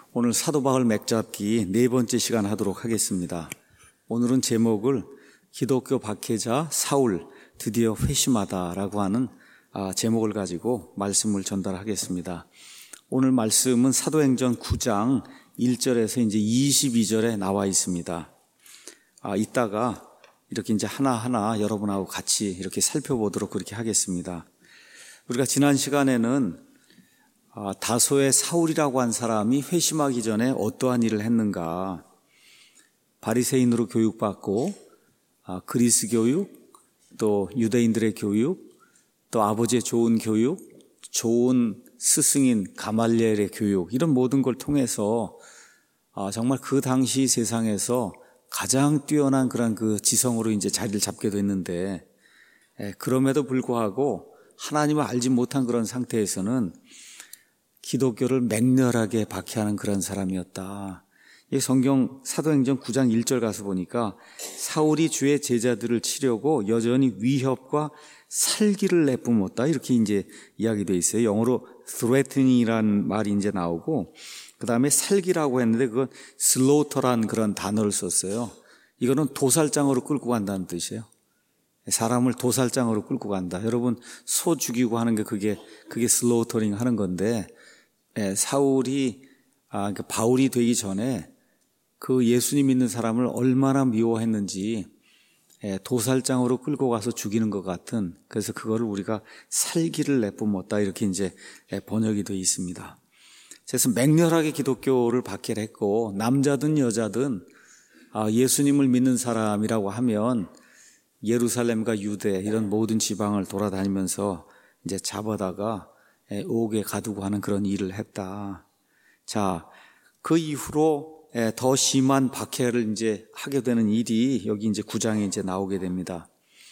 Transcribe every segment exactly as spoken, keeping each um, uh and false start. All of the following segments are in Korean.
오늘 사도 바울 맥잡기 네 번째 시간 하도록 하겠습니다. 오늘은 제목을 기독교 박해자 사울 드디어 회심하다라고 하는 제목을 가지고 말씀을 전달하겠습니다. 오늘 말씀은 사도행전 구 장 일 절에서 이제 이십이 절에 나와 있습니다. 아, 이따가 이렇게 이제 하나하나 여러분하고 같이 이렇게 살펴보도록 그렇게 하겠습니다. 우리가 지난 시간에는 아, 다소의 사울이라고 한 사람이 회심하기 전에 어떠한 일을 했는가, 바리새인으로 교육받고 아, 그리스 교육, 또 유대인들의 교육, 또 아버지의 좋은 교육, 좋은 스승인 가말리엘의 교육, 이런 모든 걸 통해서 아, 정말 그 당시 세상에서 가장 뛰어난 그런 그 지성으로 이제 자리를 잡게 됐는데, 에, 그럼에도 불구하고 하나님을 알지 못한 그런 상태에서는 기독교를 맹렬하게 박해하는 그런 사람이었다. 이 성경 사도행전 구 장 일 절 가서 보니까 사울이 주의 제자들을 치려고 여전히 위협과 살기를 내뿜었다, 이렇게 이제 이야기되어 있어요. 영어로 threatening이라는 말이 이제 나오고, 그 다음에 살기라고 했는데 그건 slaughter라는 그런 단어를 썼어요. 이거는 도살장으로 끌고 간다는 뜻이에요. 사람을 도살장으로 끌고 간다. 여러분, 소 죽이고 하는 게 그게 그게 슬로우터링 하는 건데, 예, 사울이 아, 그러니까 바울이 되기 전에 그 예수님 믿는 사람을 얼마나 미워했는지, 예, 도살장으로 끌고 가서 죽이는 것 같은, 그래서 그거를 우리가 살기를 내뿜었다, 이렇게 이제 번역이 되어 있습니다. 그래서 맹렬하게 기독교를 박해를 했고, 남자든 여자든 아, 예수님을 믿는 사람이라고 하면 예루살렘과 유대 이런 모든 지방을 돌아다니면서 이제 잡아다가 옥에 가두고 하는 그런 일을 했다. 자, 그 이후로 더 심한 박해를 이제 하게 되는 일이 여기 이제 구 장에 이제 나오게 됩니다.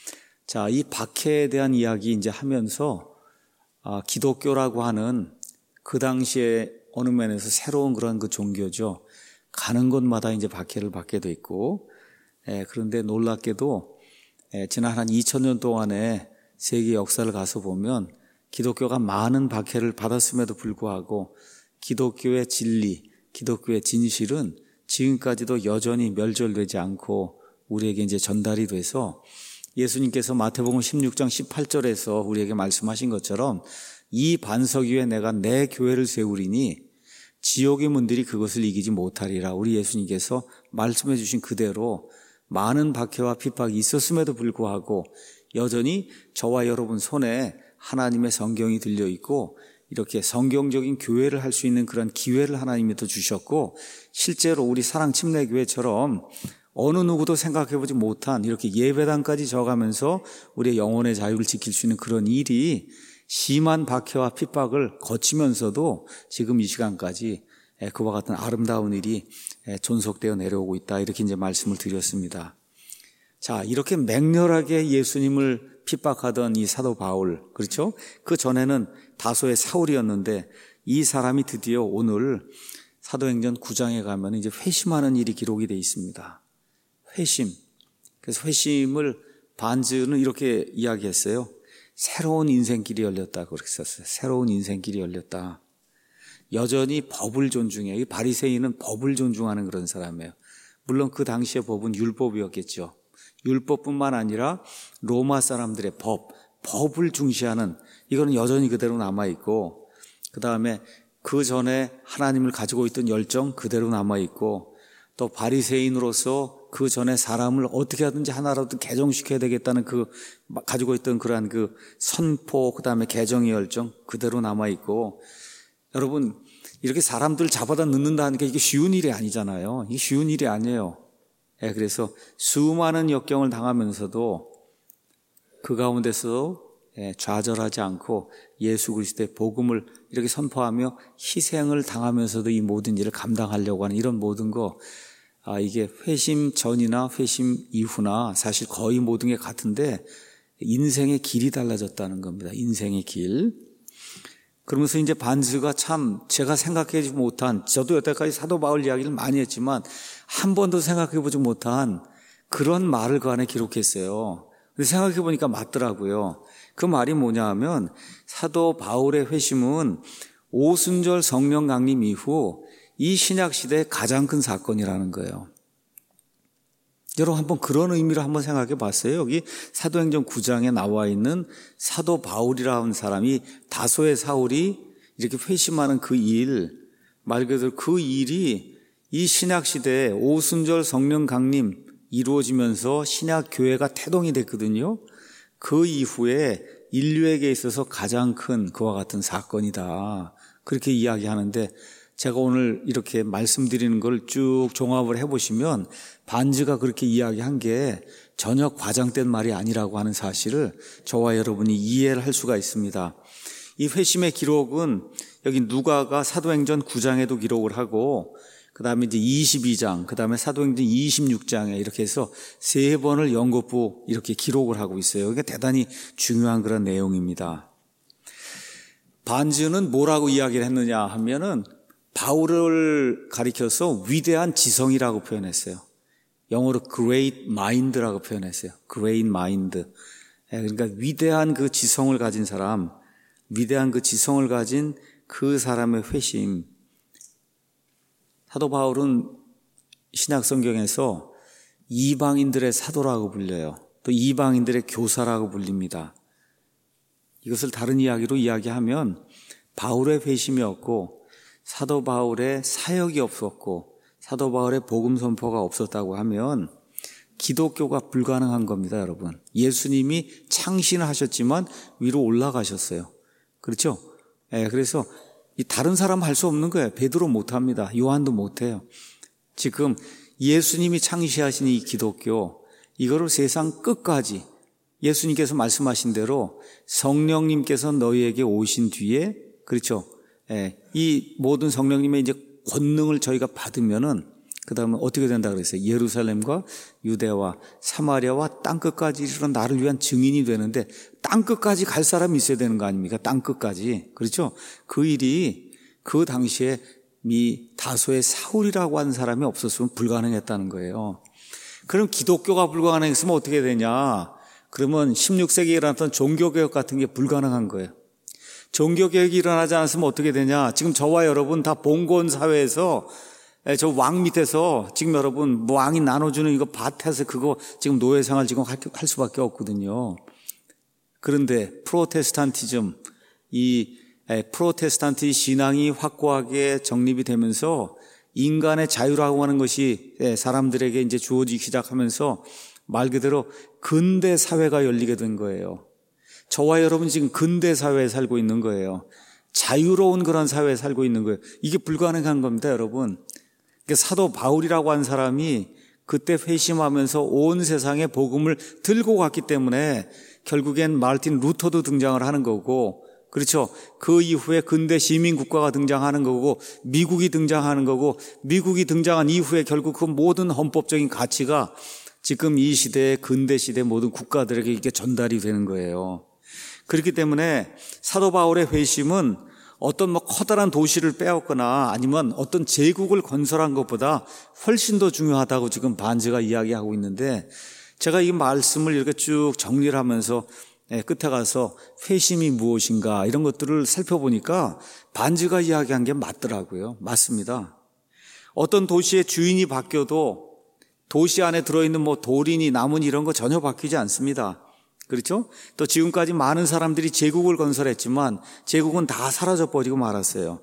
자, 이 박해에 대한 이야기 이제 하면서 아, 기독교라고 하는 그 당시에 어느 면에서 새로운 그런 그 종교죠. 가는 곳마다 이제 박해를 받게 돼 있고, 예, 그런데 놀랍게도 예, 지난 한 이천 년 동안의 세계 역사를 가서 보면 기독교가 많은 박해를 받았음에도 불구하고 기독교의 진리, 기독교의 진실은 지금까지도 여전히 멸절되지 않고 우리에게 이제 전달이 돼서, 예수님께서 마태복음 십육 장 십팔 절에서 우리에게 말씀하신 것처럼 이 반석 위에 내가 내 교회를 세우리니 지옥의 문들이 그것을 이기지 못하리라, 우리 예수님께서 말씀해 주신 그대로 많은 박해와 핍박이 있었음에도 불구하고 여전히 저와 여러분 손에 하나님의 성경이 들려있고, 이렇게 성경적인 교회를 할 수 있는 그런 기회를 하나님이 또 주셨고, 실제로 우리 사랑침례교회처럼 어느 누구도 생각해보지 못한 이렇게 예배당까지 져가면서 우리의 영혼의 자유를 지킬 수 있는 그런 일이 심한 박해와 핍박을 거치면서도 지금 이 시간까지 그와 같은 아름다운 일이 존속되어 내려오고 있다, 이렇게 이제 말씀을 드렸습니다. 자, 이렇게 맹렬하게 예수님을 핍박하던 이 사도 바울, 그렇죠? 그 전에는 다소의 사울이었는데 이 사람이 드디어 오늘 사도행전 구 장에 가면 이제 회심하는 일이 기록이 되어 있습니다. 회심. 그래서 회심을 반즈는 이렇게 이야기했어요. 새로운 인생길이 열렸다, 그렇게 썼어요. 새로운 인생길이 열렸다. 여전히 법을 존중해요. 이 바리새인은 법을 존중하는 그런 사람이에요. 물론 그 당시의 법은 율법이었겠죠. 율법뿐만 아니라 로마 사람들의 법, 법을 중시하는, 이거는 여전히 그대로 남아있고, 그 다음에 그 전에 하나님을 가지고 있던 열정 그대로 남아있고, 또 바리새인으로서 그 전에 사람을 어떻게 하든지 하나라도 개종시켜야 되겠다는 그 가지고 있던 그러한 그 선포, 그 다음에 개정의 열정 그대로 남아있고, 여러분, 이렇게 사람들 잡아다 넣는다는 게 이게 쉬운 일이 아니잖아요. 이게 쉬운 일이 아니에요. 예, 그래서 수많은 역경을 당하면서도 그 가운데서 예, 좌절하지 않고 예수 그리스도의 복음을 이렇게 선포하며 희생을 당하면서도 이 모든 일을 감당하려고 하는 이런 모든 거, 아, 이게 회심 전이나 회심 이후나 사실 거의 모든 게 같은데 인생의 길이 달라졌다는 겁니다. 인생의 길. 그러면서 이제 반즈가 참 제가 생각하지 못한, 저도 여태까지 사도 바울 이야기를 많이 했지만 한 번도 생각해보지 못한 그런 말을 그 안에 기록했어요. 근데 생각해보니까 맞더라고요. 그 말이 뭐냐 하면 사도 바울의 회심은 오순절 성령 강림 이후 이 신약 시대의 가장 큰 사건이라는 거예요. 여러분 한번 그런 의미로 한번 생각해 봤어요. 여기 사도행전 구 장에 나와 있는 사도 바울이라는 사람이 다소의 사울이 이렇게 회심하는 그 일, 말 그대로 그 일이 이 신약 시대에 오순절 성령 강림 이루어지면서 신약 교회가 태동이 됐거든요. 그 이후에 인류에게 있어서 가장 큰 그와 같은 사건이다. 그렇게 이야기하는데 제가 오늘 이렇게 말씀드리는 걸 쭉 종합을 해보시면 반즈가 그렇게 이야기한 게 전혀 과장된 말이 아니라고 하는 사실을 저와 여러분이 이해를 할 수가 있습니다. 이 회심의 기록은 여기 누가가 사도행전 구 장에도 기록을 하고 그 다음에 이제 이십이 장, 그 다음에 사도행전 이십육 장에 이렇게 해서 세 번을 연거푸 이렇게 기록을 하고 있어요. 이게 대단히 중요한 그런 내용입니다. 반즈는 뭐라고 이야기를 했느냐 하면은 바울을 가리켜서 위대한 지성이라고 표현했어요. 영어로 great mind라고 표현했어요. great mind. 그러니까 위대한 그 지성을 가진 사람, 위대한 그 지성을 가진 그 사람의 회심. 사도 바울은 신약 성경에서 이방인들의 사도라고 불려요. 또 이방인들의 교사라고 불립니다. 이것을 다른 이야기로 이야기하면 바울의 회심이었고 사도 바울의 사역이 없었고 사도 바울의 복음 선포가 없었다고 하면 기독교가 불가능한 겁니다, 여러분. 예수님이 창신을 하셨지만 위로 올라가셨어요. 그렇죠? 예, 그래서 이 다른 사람 할 수 없는 거예요. 베드로 못합니다. 요한도 못해요. 지금 예수님이 창시하신 이 기독교, 이거를 세상 끝까지 예수님께서 말씀하신 대로 성령님께서 너희에게 오신 뒤에, 그렇죠? 예, 이 모든 성령님의 이제 권능을 저희가 받으면은 그 다음에 어떻게 된다 그랬어요? 예루살렘과 유대와 사마리아와 땅끝까지 이르러 나를 위한 증인이 되는데 땅끝까지 갈 사람이 있어야 되는 거 아닙니까? 땅끝까지. 그렇죠? 그 일이 그 당시에 이 다소의 사울이라고 하는 사람이 없었으면 불가능했다는 거예요. 그럼 기독교가 불가능했으면 어떻게 되냐? 그러면 십육 세기에 일어났던 종교개혁 같은 게 불가능한 거예요. 종교개혁이 일어나지 않았으면 어떻게 되냐? 지금 저와 여러분 다 봉건 사회에서 저 왕 밑에서 지금 여러분 왕이 나눠주는 이거 밭에서 그거 지금 노예생활 지금 할 수밖에 없거든요. 그런데 프로테스탄티즘, 이 프로테스탄트 신앙이 확고하게 정립이 되면서 인간의 자유라고 하는 것이 사람들에게 이제 주어지기 시작하면서 말 그대로 근대 사회가 열리게 된 거예요. 저와 여러분 지금 근대 사회에 살고 있는 거예요. 자유로운 그런 사회에 살고 있는 거예요. 이게 불가능한 겁니다, 여러분. 그러니까 사도 바울이라고 한 사람이 그때 회심하면서 온 세상에 복음을 들고 갔기 때문에 결국엔 마르틴 루터도 등장을 하는 거고, 그렇죠? 그 이후에 근대 시민국가가 등장하는 거고, 미국이 등장하는 거고, 미국이 등장한 이후에 결국 그 모든 헌법적인 가치가 지금 이 시대의 근대 시대 모든 국가들에게 이게 전달이 되는 거예요. 그렇기 때문에 사도 바울의 회심은 어떤 뭐 커다란 도시를 빼앗거나 아니면 어떤 제국을 건설한 것보다 훨씬 더 중요하다고 지금 반즈가 이야기하고 있는데, 제가 이 말씀을 이렇게 쭉 정리를 하면서 끝에 가서 회심이 무엇인가 이런 것들을 살펴보니까 반즈가 이야기한 게 맞더라고요. 맞습니다. 어떤 도시의 주인이 바뀌어도 도시 안에 들어있는 뭐 돌이니 나무니 이런 거 전혀 바뀌지 않습니다. 그렇죠? 또 지금까지 많은 사람들이 제국을 건설했지만 제국은 다 사라져버리고 말았어요.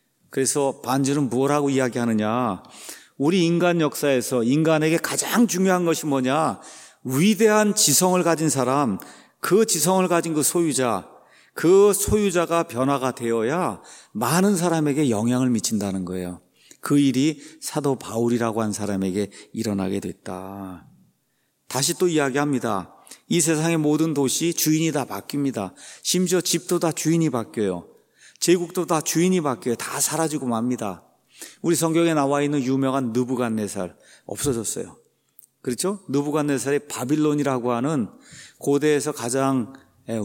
그래서 반즈는 무엇하고 이야기하느냐? 우리 인간 역사에서 인간에게 가장 중요한 것이 뭐냐? 위대한 지성을 가진 사람, 그 지성을 가진 그 소유자, 그 소유자가 변화가 되어야 많은 사람에게 영향을 미친다는 거예요. 그 일이 사도 바울이라고 한 사람에게 일어나게 됐다. 다시 또 이야기합니다. 이 세상의 모든 도시 주인이 다 바뀝니다. 심지어 집도 다 주인이 바뀌어요. 제국도 다 주인이 바뀌어요. 다 사라지고 맙니다. 우리 성경에 나와 있는 유명한 느부갓네살 없어졌어요. 그렇죠? 느부갓네살이 바빌론이라고 하는 고대에서 가장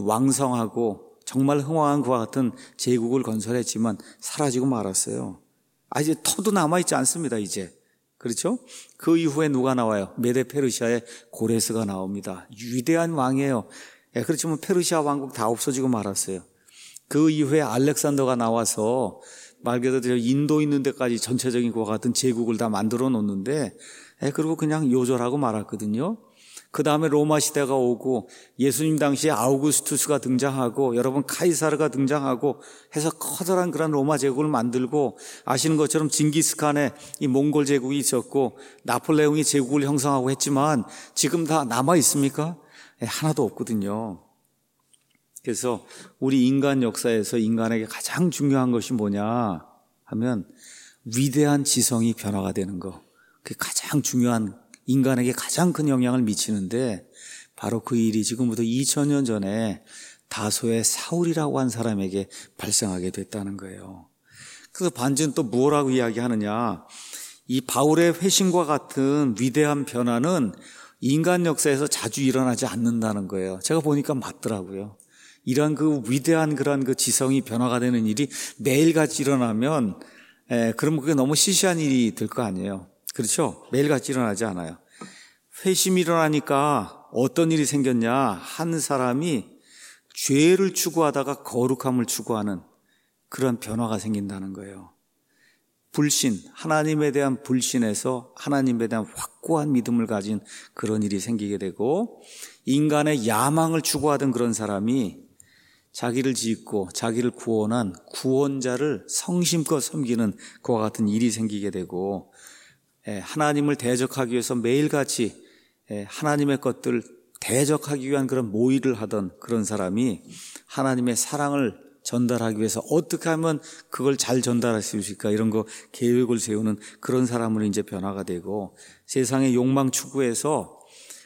왕성하고 정말 흥왕한 그와 같은 제국을 건설했지만 사라지고 말았어요. 아, 이제 터도 남아있지 않습니다, 이제. 그렇죠? 그 이후에 누가 나와요? 메데 페르시아의 고레스가 나옵니다. 위대한 왕이에요. 예, 그렇지만 페르시아 왕국 다 없어지고 말았어요. 그 이후에 알렉산더가 나와서 말 그대로 인도 있는 데까지 전체적인 그와 같은 제국을 다 만들어 놓는데, 그리고 그냥 요절하고 말았거든요. 그 다음에 로마 시대가 오고 예수님 당시에 아우구스투스가 등장하고 여러분 카이사르가 등장하고 해서 커다란 그런 로마 제국을 만들고, 아시는 것처럼 징기스칸의 이 몽골 제국이 있었고 나폴레옹이 제국을 형성하고 했지만 지금 다 남아 있습니까? 하나도 없거든요. 그래서 우리 인간 역사에서 인간에게 가장 중요한 것이 뭐냐 하면 위대한 지성이 변화가 되는 거. 그게 가장 중요한, 인간에게 가장 큰 영향을 미치는데, 바로 그 일이 지금부터 이천 년 전에 다소의 사울이라고 한 사람에게 발생하게 됐다는 거예요. 그래서 반지는 또 뭐라고 이야기하느냐, 이 바울의 회심과 같은 위대한 변화는 인간 역사에서 자주 일어나지 않는다는 거예요. 제가 보니까 맞더라고요. 이러한 그 위대한 그런 그 지성이 변화가 되는 일이 매일같이 일어나면, 에, 그러면 그게 너무 시시한 일이 될 거 아니에요. 그렇죠? 매일같이 일어나지 않아요. 회심이 일어나니까 어떤 일이 생겼냐, 한 사람이 죄를 추구하다가 거룩함을 추구하는 그런 변화가 생긴다는 거예요. 불신, 하나님에 대한 불신에서 하나님에 대한 확고한 믿음을 가진 그런 일이 생기게 되고, 인간의 야망을 추구하던 그런 사람이 자기를 짓고 자기를 구원한 구원자를 성심껏 섬기는 그와 같은 일이 생기게 되고, 하나님을 대적하기 위해서 매일같이 하나님의 것들을 대적하기 위한 그런 모의를 하던 그런 사람이 하나님의 사랑을 전달하기 위해서 어떻게 하면 그걸 잘 전달할 수 있을까, 이런 거 계획을 세우는 그런 사람으로 이제 변화가 되고, 세상의 욕망 추구에서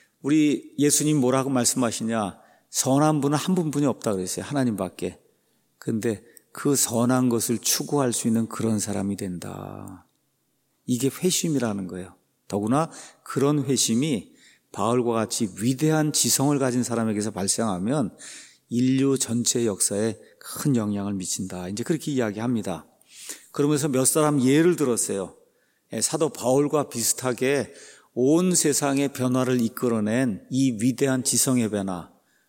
우리 예수님 뭐라고 말씀하시냐, 선한 분은 한 분뿐이 없다 그랬어요. 하나님밖에. 근데 그 선한 것을 추구할 수 있는 그런 사람이 된다. 이게 회심이라는 거예요. 더구나 그런 회심이 바울과 같이 위대한 지성을 가진 사람에게서 발생하면 인류 전체 역사에 큰 영향을 미친다. 이제 그렇게 이야기합니다. 그러면서 몇 사람 예를 들었어요. 사도 바울과 비슷하게 온 세상의 변화를 이끌어낸 이 위대한 지성의 변화.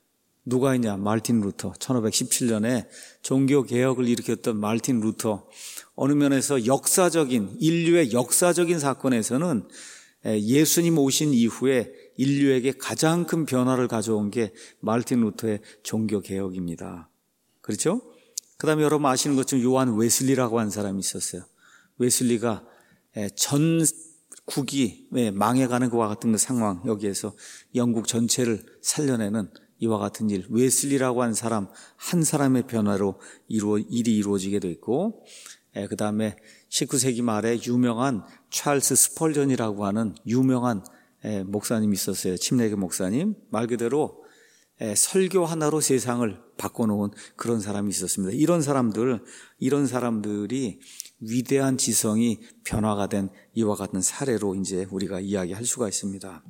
누가 있냐? 마르틴 루터. 천오백십칠 년에 종교개혁을 일으켰던 마르틴 루터. 어느 면에서 역사적인, 인류의 역사적인 사건에서는 예수님 오신 이후에 인류에게 가장 큰 변화를 가져온 게 마르틴 루터의 종교개혁입니다. 그렇죠? 그 다음에 여러분 아시는 것처럼 요한 웨슬리라고 하는 사람이 있었어요. 웨슬리가 전국이 망해가는 것과 같은 그 상황, 여기에서 영국 전체를 살려내는 이와 같은 일, 웨슬리라고 하는 사람 한 사람의 변화로 이루어, 일이 이루어지게 됐고, 그 다음에 십구 세기 말에 유명한 찰스 스펄전이라고 하는 유명한 목사님이 있었어요. 침례교 목사님. 말 그대로 설교 하나로 세상을 바꿔놓은 그런 사람이 있었습니다. 이런 사람들, 이런 사람들이 위대한 지성이 변화가 된 이와 같은 사례로 이제 우리가 이야기할 수가 있습니다.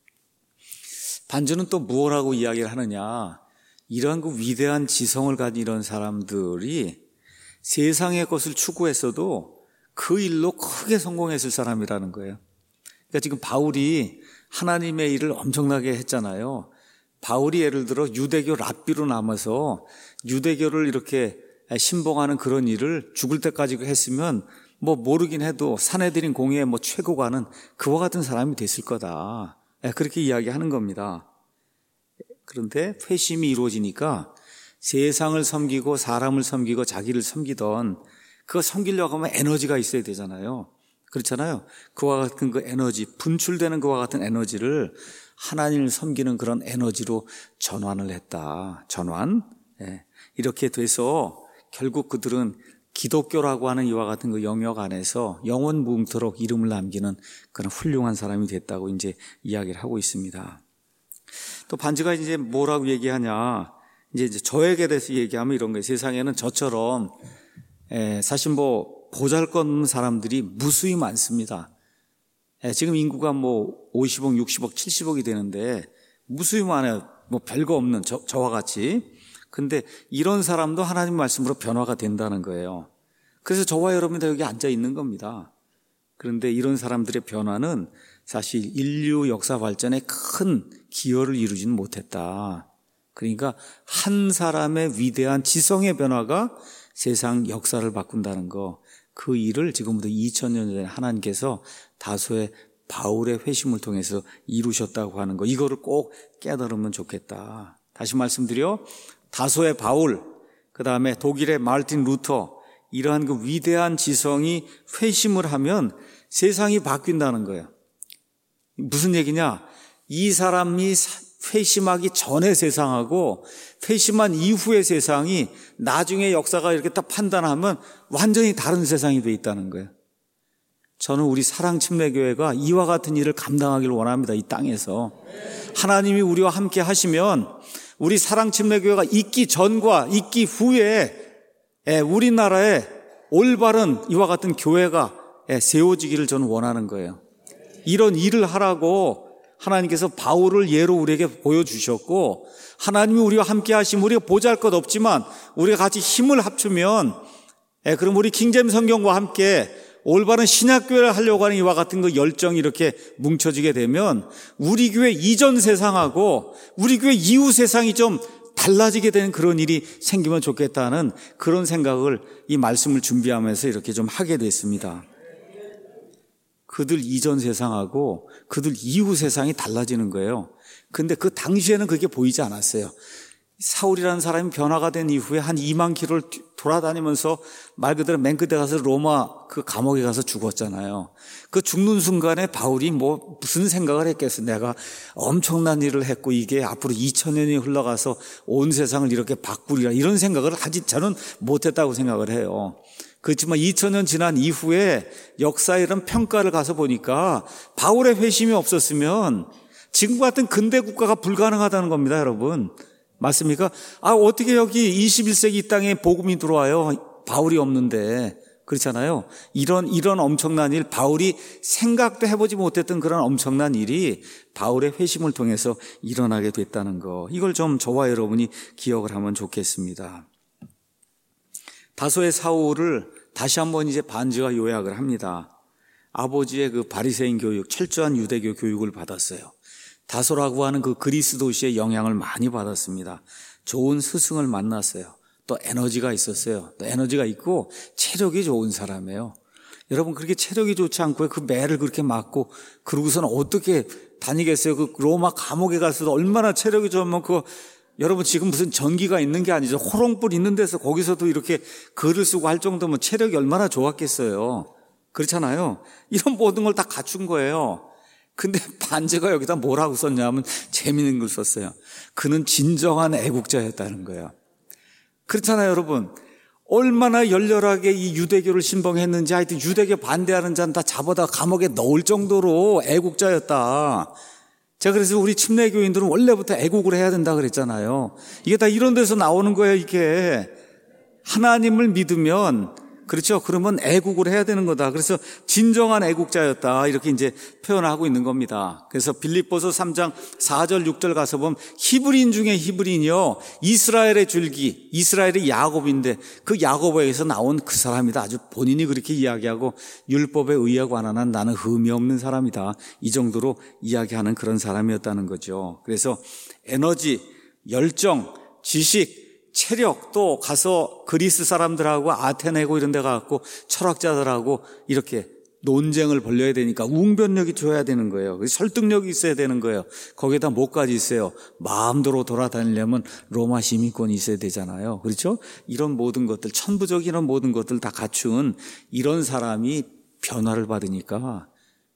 반주는 또 무엇라고 이야기를 하느냐, 이러한 그 위대한 지성을 가진 이런 사람들이 세상의 것을 추구했어도 그 일로 크게 성공했을 사람이라는 거예요. 그러니까 지금 바울이 하나님의 일을 엄청나게 했잖아요. 바울이 예를 들어 유대교 랍비로 남아서 유대교를 이렇게 신봉하는 그런 일을 죽을 때까지 했으면 뭐 모르긴 해도 사내들인 공의의 뭐 최고가는 그와 같은 사람이 됐을 거다. 그렇게 이야기하는 겁니다. 그런데 회심이 이루어지니까 세상을 섬기고 사람을 섬기고 자기를 섬기던, 그거 섬기려고 하면 에너지가 있어야 되잖아요. 그렇잖아요. 그와 같은 그 에너지, 분출되는 그와 같은 에너지를 하나님을 섬기는 그런 에너지로 전환을 했다. 전환. 예. 이렇게 돼서 결국 그들은 기독교라고 하는 이와 같은 그 영역 안에서 영원 무궁토록 이름을 남기는 그런 훌륭한 사람이 됐다고 이제 이야기를 하고 있습니다. 또 반지가 이제 뭐라고 얘기하냐, 이제 저에게 대해서 얘기하면 이런 거예요. 세상에는 저처럼 에, 사실 뭐 보잘것없는 사람들이 무수히 많습니다. 에, 지금 인구가 뭐 오십억, 육십억, 칠십억이 되는데 무수히 많아요. 뭐 별거 없는 저, 저와 같이. 근데 이런 사람도 하나님 말씀으로 변화가 된다는 거예요. 그래서 저와 여러분이 다 여기 앉아 있는 겁니다. 그런데 이런 사람들의 변화는 사실 인류 역사 발전에 큰 기여를 이루지는 못했다. 그러니까 한 사람의 위대한 지성의 변화가 세상 역사를 바꾼다는 거, 그 일을 지금부터 이천 년 전에 하나님께서 다소의 바울의 회심을 통해서 이루셨다고 하는 거, 이거를 꼭 깨달으면 좋겠다. 다시 말씀드려, 다소의 바울, 그 다음에 독일의 마르틴 루터, 이러한 그 위대한 지성이 회심을 하면 세상이 바뀐다는 거예요. 무슨 얘기냐? 이 사람이 회심하기 전의 세상하고 회심한 이후의 세상이 나중에 역사가 이렇게 딱 판단하면 완전히 다른 세상이 돼 있다는 거예요. 저는 우리 사랑침례교회가 이와 같은 일을 감당하기를 원합니다. 이 땅에서 하나님이 우리와 함께 하시면 우리 사랑침례교회가 있기 전과 있기 후에 우리나라에 올바른 이와 같은 교회가 세워지기를 저는 원하는 거예요. 이런 일을 하라고 하나님께서 바울을 예로 우리에게 보여주셨고, 하나님이 우리와 함께 하시면 우리가 보잘것 없지만 우리가 같이 힘을 합치면, 그럼 우리 킹제임 성경과 함께 올바른 신약교회를 하려고 하는 이와 같은 그 열정이 이렇게 뭉쳐지게 되면 우리 교회 이전 세상하고 우리 교회 이후 세상이 좀 달라지게 되는 그런 일이 생기면 좋겠다는 그런 생각을 이 말씀을 준비하면서 이렇게 좀 하게 됐습니다. 그들 이전 세상하고 그들 이후 세상이 달라지는 거예요. 근데 그 당시에는 그게 보이지 않았어요. 사울이라는 사람이 변화가 된 이후에 한 이만 킬로를 돌아다니면서 말 그대로 맨 끝에 가서 로마 그 감옥에 가서 죽었잖아요. 그 죽는 순간에 바울이 뭐 무슨 생각을 했겠어. 내가 엄청난 일을 했고 이게 앞으로 이천 년이 흘러가서 온 세상을 이렇게 바꾸리라, 이런 생각을 하지 저는 못했다고 생각을 해요. 그렇지만 이천 년 지난 이후에 역사의 이런 평가를 가서 보니까 바울의 회심이 없었으면 지금 같은 근대 국가가 불가능하다는 겁니다, 여러분. 맞습니까? 아, 어떻게 여기 이십일 세기 이 땅에 복음이 들어와요? 바울이 없는데. 그렇잖아요. 이런, 이런 엄청난 일, 바울이 생각도 해보지 못했던 그런 엄청난 일이 바울의 회심을 통해서 일어나게 됐다는 거. 이걸 좀 저와 여러분이 기억을 하면 좋겠습니다. 다소의 사울을 다시 한번 이제 반지가 요약을 합니다. 아버지의 그 바리새인 교육, 철저한 유대교 교육을 받았어요. 다소라고 하는 그 그리스 도시의 영향을 많이 받았습니다. 좋은 스승을 만났어요. 또 에너지가 있었어요. 또 에너지가 있고 체력이 좋은 사람이에요. 여러분, 그렇게 체력이 좋지 않고 그 매를 그렇게 맞고 그러고서는 어떻게 다니겠어요? 그 로마 감옥에 갔어도 얼마나 체력이 좋으면 그 여러분 지금 무슨 전기가 있는 게 아니죠. 호롱불 있는 데서 거기서도 이렇게 글을 쓰고 할 정도면 체력이 얼마나 좋았겠어요. 그렇잖아요. 이런 모든 걸 다 갖춘 거예요. 근데 반지가 여기다 뭐라고 썼냐면 재미있는 걸 썼어요. 그는 진정한 애국자였다는 거예요. 그렇잖아요, 여러분. 얼마나 열렬하게 이 유대교를 신봉했는지, 하여튼 유대교 반대하는 자는 다 잡아다 감옥에 넣을 정도로 애국자였다. 제가 그래서 우리 침례교인들은 원래부터 애국을 해야 된다 그랬잖아요. 이게 다 이런 데서 나오는 거예요, 이게. 하나님을 믿으면, 그렇죠? 그러면 애국을 해야 되는 거다. 그래서 진정한 애국자였다, 이렇게 이제 표현하고 있는 겁니다. 그래서 빌립보서 삼 장 사 절 육 절 가서 보면 히브리인 중에 히브리인이요, 이스라엘의 줄기, 이스라엘의 야곱인데 그 야곱에게서 나온 그 사람이다. 아주 본인이 그렇게 이야기하고 율법에 의하고 안 하는 나는 흠이 없는 사람이다, 이 정도로 이야기하는 그런 사람이었다는 거죠. 그래서 에너지, 열정, 지식, 체력, 또 가서 그리스 사람들하고 아테네고 이런 데 가고 철학자들하고 이렇게 논쟁을 벌려야 되니까 웅변력이 줘야 되는 거예요. 설득력이 있어야 되는 거예요. 거기에다 뭐까지 있어요? 마음대로 돌아다니려면 로마 시민권이 있어야 되잖아요. 그렇죠? 이런 모든 것들, 천부적인 이런 모든 것들 다 갖춘 이런 사람이 변화를 받으니까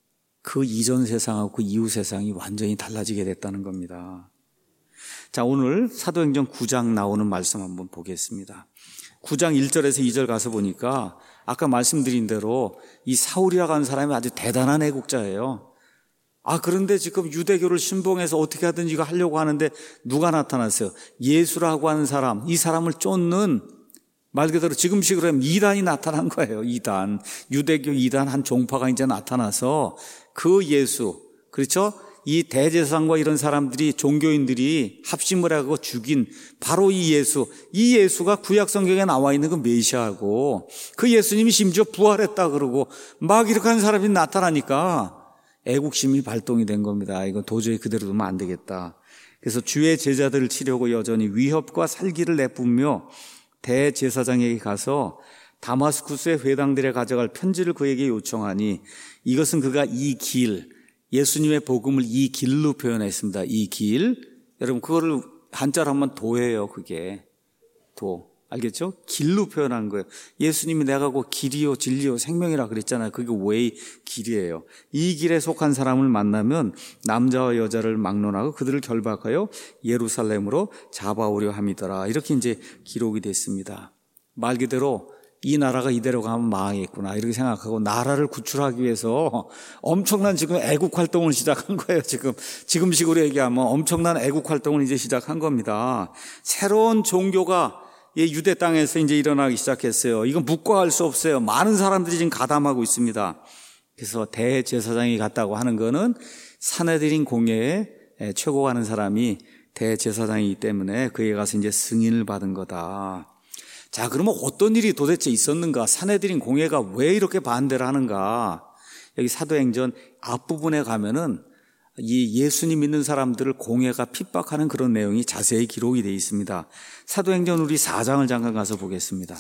그 이전 세상하고 그 이후 세상이 완전히 달라지게 됐다는 겁니다. 자, 오늘 사도행전 구 장 나오는 말씀 한번 보겠습니다. 구 장 일 절에서 이 절 가서 보니까 아까 말씀드린 대로 이 사울이라고 하는 사람이 아주 대단한 애국자예요. 아, 그런데 지금 유대교를 신봉해서 어떻게 하든지 이거 하려고 하는데 누가 나타났어요? 예수라고 하는 사람, 이 사람을 쫓는, 말 그대로 지금식으로 하면 이단이 나타난 거예요. 이단, 유대교 이단 한 종파가 이제 나타나서 그 예수, 그렇죠? 이 대제사장과 이런 사람들이, 종교인들이 합심을 하고 죽인 바로 이 예수, 이 예수가 구약 성경에 나와 있는 그 메시아고, 그 예수님이 심지어 부활했다 그러고 막 이렇게 하는 사람이 나타나니까 애국심이 발동이 된 겁니다. 이거 도저히 그대로 두면 안 되겠다. 그래서 주의 제자들을 치려고 여전히 위협과 살기를 내뿜며 대제사장에게 가서 다마스쿠스의 회당들에 가져갈 편지를 그에게 요청하니 이것은 그가 이 길, 예수님의 복음을 이 길로 표현했습니다. 이 길. 여러분 그거를 한자로 하면 도예요. 그게 도. 알겠죠? 길로 표현한 거예요. 예수님이 내가 곧 길이요 진리요 생명이라 그랬잖아요. 그게 왜 길이에요. 이 길에 속한 사람을 만나면 남자와 여자를 막론하고 그들을 결박하여 예루살렘으로 잡아오려 함이더라. 이렇게 이제 기록이 됐습니다. 말 그대로 이 나라가 이대로 가면 망하겠구나 이렇게 생각하고 나라를 구출하기 위해서 엄청난 지금 애국 활동을 시작한 거예요. 지금 지금식으로 얘기하면 엄청난 애국 활동을 이제 시작한 겁니다. 새로운 종교가 유대 땅에서 이제 일어나기 시작했어요. 이건 묵과할 수 없어요. 많은 사람들이 지금 가담하고 있습니다. 그래서 대제사장이 갔다고 하는 거는 산헤드린 공회에 최고 가는 사람이 대제사장이기 때문에 그에 가서 이제 승인을 받은 거다. 자, 그러면 어떤 일이 도대체 있었는가? 산헤드린 공회가 왜 이렇게 반대를 하는가? 여기 사도행전 앞부분에 가면은 이 예수님 믿는 사람들을 공회가 핍박하는 그런 내용이 자세히 기록이 되어 있습니다. 사도행전 우리 사 장을 잠깐 가서 보겠습니다.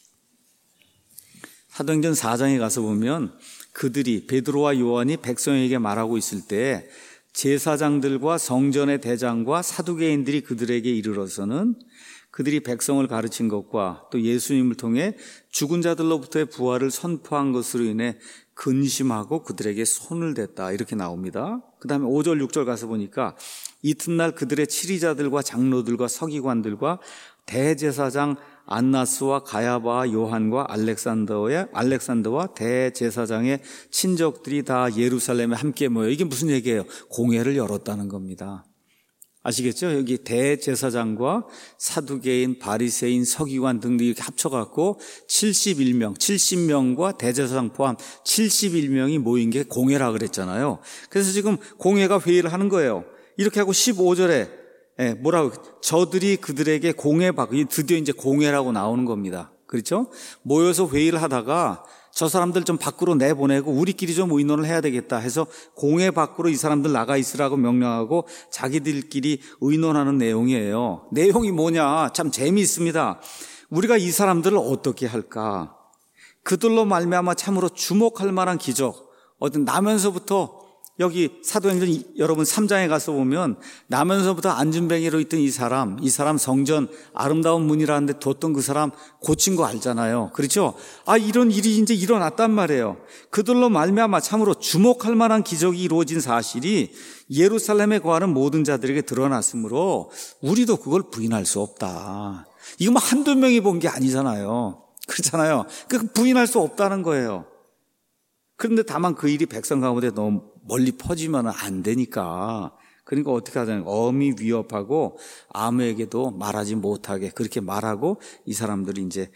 사도행전 사 장에 가서 보면 그들이 베드로와 요한이 백성에게 말하고 있을 때 제사장들과 성전의 대장과 사두개인들이 그들에게 이르러서는 그들이 백성을 가르친 것과 또 예수님을 통해 죽은 자들로부터의 부활을 선포한 것으로 인해 근심하고 그들에게 손을 댔다 이렇게 나옵니다. 그 다음에 오 절 육 절 가서 보니까 이튿날 그들의 치리자들과 장로들과 서기관들과 대제사장 안나스와 가야바와 요한과 알렉산더의 알렉산더와 대제사장의 친족들이 다 예루살렘에 함께 모여 이게 무슨 얘기예요? 공회를 열었다는 겁니다. 아시겠죠? 여기 대제사장과 사두개인, 바리새인, 서기관 등등 이렇게 합쳐갖고 칠십일 명, 칠십 명과 대제사장 포함 칠십일 명이 모인 게 공회라 그랬잖아요. 그래서 지금 공회가 회의를 하는 거예요. 이렇게 하고 십오 절에 예, 뭐라고 저들이 그들에게 공회 받고 드디어 이제 공회라고 나오는 겁니다. 그렇죠? 모여서 회의를 하다가 저 사람들 좀 밖으로 내보내고 우리끼리 좀 의논을 해야 되겠다 해서 공회 밖으로 이 사람들 나가 있으라고 명령하고 자기들끼리 의논하는 내용이에요. 내용이 뭐냐? 참 재미있습니다. 우리가 이 사람들을 어떻게 할까? 그들로 말미암아 참으로 주목할 만한 기적. 어떤 나면서부터 여기 사도행전 여러분 삼 장에 가서 보면 나면서부터 안진뱅이로 있던 이 사람, 이 사람 성전 아름다운 문이라는데 뒀던 그 사람 고친 거 알잖아요. 그렇죠? 아, 이런 일이 이제 일어났단 말이에요. 그들로 말미암아 참으로 주목할 만한 기적이 이루어진 사실이 예루살렘에 거하는 모든 자들에게 드러났으므로 우리도 그걸 부인할 수 없다. 이거 뭐 한두 명이 본 게 아니잖아요. 그렇잖아요. 그 부인할 수 없다는 거예요. 그런데 다만 그 일이 백성 가운데 너무 멀리 퍼지면 안 되니까 그러니까 어떻게 하자면 엄히 위협하고 아무에게도 말하지 못하게 그렇게 말하고 이 사람들이 이제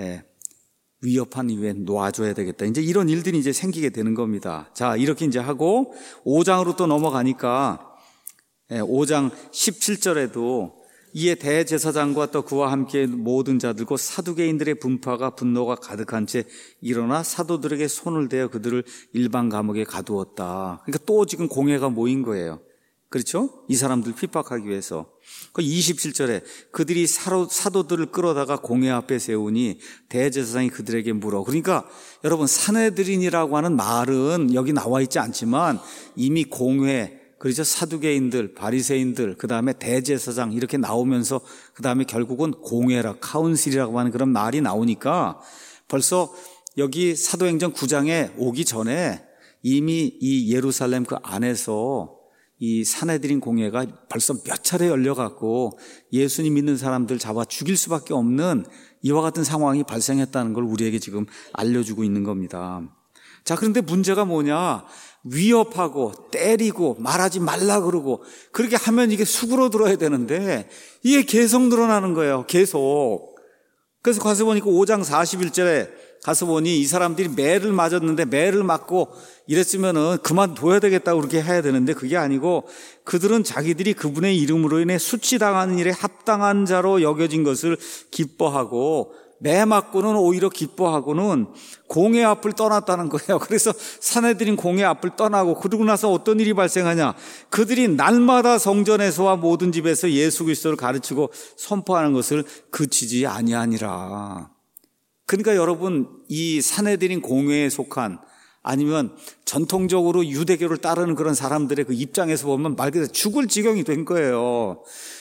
위협한 이후에 놔줘야 되겠다. 이제 이런 일들이 이제 생기게 되는 겁니다. 자, 이렇게 이제 하고 오 장으로 또 넘어가니까 오 장 십칠 절에도 이에 대제사장과 또 그와 함께 모든 자들 곧 사두개인들의 분파가 분노가 가득한 채 일어나 사도들에게 손을 대어 그들을 일반 감옥에 가두었다. 그러니까 또 지금 공회가 모인 거예요. 그렇죠? 이 사람들 핍박하기 위해서. 그 이십칠 절에 그들이 사도, 사도들을 끌어다가 공회 앞에 세우니 대제사장이 그들에게 물어. 그러니까 여러분 산헤드린이라고 하는 말은 여기 나와 있지 않지만 이미 공회 그렇죠. 사두개인들, 바리새인들, 그 다음에 대제사장 이렇게 나오면서 그 다음에 결국은 공회라, 카운실이라고 하는 그런 말이 나오니까 벌써 여기 사도행전 구 장에 오기 전에 이미 이 예루살렘 그 안에서 이 산헤드린 공회가 벌써 몇 차례 열려갖고 예수님 믿는 사람들 잡아 죽일 수밖에 없는 이와 같은 상황이 발생했다는 걸 우리에게 지금 알려주고 있는 겁니다. 자, 그런데 문제가 뭐냐? 위협하고 때리고 말하지 말라 그러고 그렇게 하면 이게 수그러들어야 되는데 이게 계속 늘어나는 거예요. 계속. 그래서 가서 보니까 오 장 사십일 절에 가서 보니 이 사람들이 매를 맞았는데 매를 맞고 이랬으면은 그만둬야 되겠다고 그렇게 해야 되는데 그게 아니고 그들은 자기들이 그분의 이름으로 인해 수치당하는 일에 합당한 자로 여겨진 것을 기뻐하고 매 맞고는 오히려 기뻐하고는 공회 앞을 떠났다는 거예요. 그래서 산헤드린 공회 앞을 떠나고 그러고 나서 어떤 일이 발생하냐? 그들이 날마다 성전에서와 모든 집에서 예수 그리스도를 가르치고 선포하는 것을 그치지 아니하니라. 그러니까 여러분, 이 사내들인 공회에 속한 아니면 전통적으로 유대교를 따르는 그런 사람들의 그 입장에서 보면 말 그대로 죽을 지경이 된 거예요.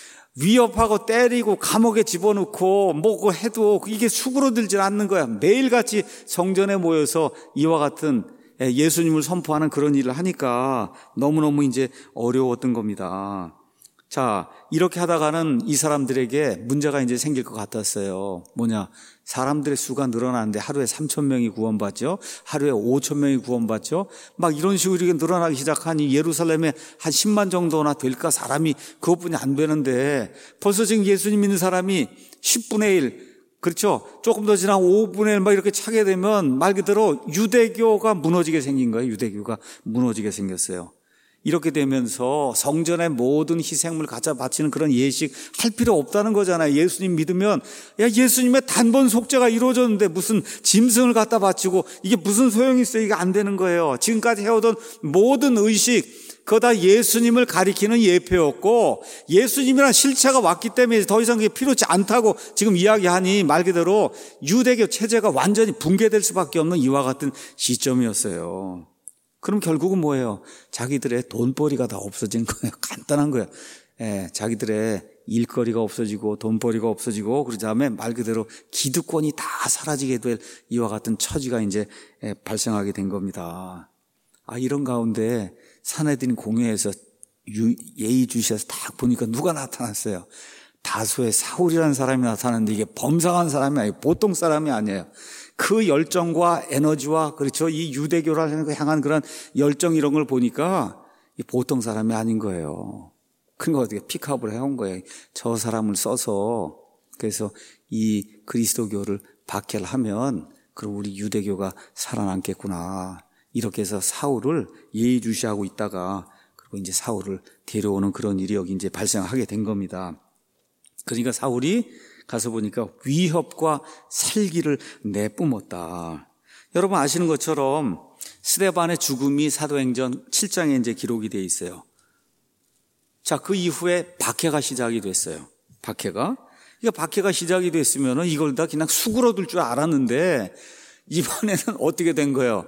위협하고 때리고 감옥에 집어넣고 뭐고 해도 이게 수그러들질 않는 거야. 매일같이 성전에 모여서 이와 같은 예수님을 선포하는 그런 일을 하니까 너무너무 이제 어려웠던 겁니다. 자, 이렇게 하다가는 이 사람들에게 문제가 이제 생길 것 같았어요. 뭐냐? 사람들의 수가 늘어나는데 하루에 삼천 명이 구원받죠. 하루에 오천 명이 구원받죠. 막 이런 식으로 이렇게 늘어나기 시작하니 예루살렘에 한 십만 정도나 될까? 사람이 그것뿐이 안 되는데 벌써 지금 예수님 믿는 사람이 십분의 일, 그렇죠? 조금 더 지나면 오분의 일 막 이렇게 차게 되면 말 그대로 유대교가 무너지게 생긴 거예요. 유대교가 무너지게 생겼어요. 이렇게 되면서 성전의 모든 희생물 갖다 바치는 그런 예식 할 필요 없다는 거잖아요. 예수님 믿으면, 야, 예수님의 단번 속죄가 이루어졌는데 무슨 짐승을 갖다 바치고 이게 무슨 소용이 있어요? 이게 안 되는 거예요. 지금까지 해오던 모든 의식, 그거 다 예수님을 가리키는 예표였고, 예수님이란 실체가 왔기 때문에 더 이상 그게 필요치 않다고 지금 이야기하니 말 그대로 유대교 체제가 완전히 붕괴될 수밖에 없는 이와 같은 시점이었어요. 그럼 결국은 뭐예요? 자기들의 돈벌이가 다 없어진 거예요. 간단한 거예요. 예, 자기들의 일거리가 없어지고 돈벌이가 없어지고 그 다음에 말 그대로 기득권이 다 사라지게 될 이와 같은 처지가 이제 예, 발생하게 된 겁니다. 아, 이런 가운데 사내들인 공회에서 유, 예의주시해서 딱 보니까 누가 나타났어요? 다소의 사울이라는 사람이 나타났는데 이게 범상한 사람이 아니에요. 보통 사람이 아니에요. 그 열정과 에너지와 그렇죠, 이 유대교를 향한 그런 열정 이런 걸 보니까 보통 사람이 아닌 거예요. 그러니까 어떻게 픽업을 해온 거예요. 저 사람을 써서. 그래서 이 그리스도교를 박해를 하면 그럼 우리 유대교가 살아남겠구나. 이렇게 해서 사울을 예의주시하고 있다가 그리고 이제 사울을 데려오는 그런 일이 여기 이제 발생하게 된 겁니다. 그러니까 사울이 가서 보니까 위협과 살기를 내뿜었다. 여러분 아시는 것처럼 스데반의 죽음이 사도행전 칠 장에 이제 기록이 되어 있어요. 자, 그 이후에 박해가 시작이 됐어요. 박해가. 그러니까 박해가 시작이 됐으면 이걸 다 그냥 수그러들 줄 알았는데 이번에는 어떻게 된 거예요?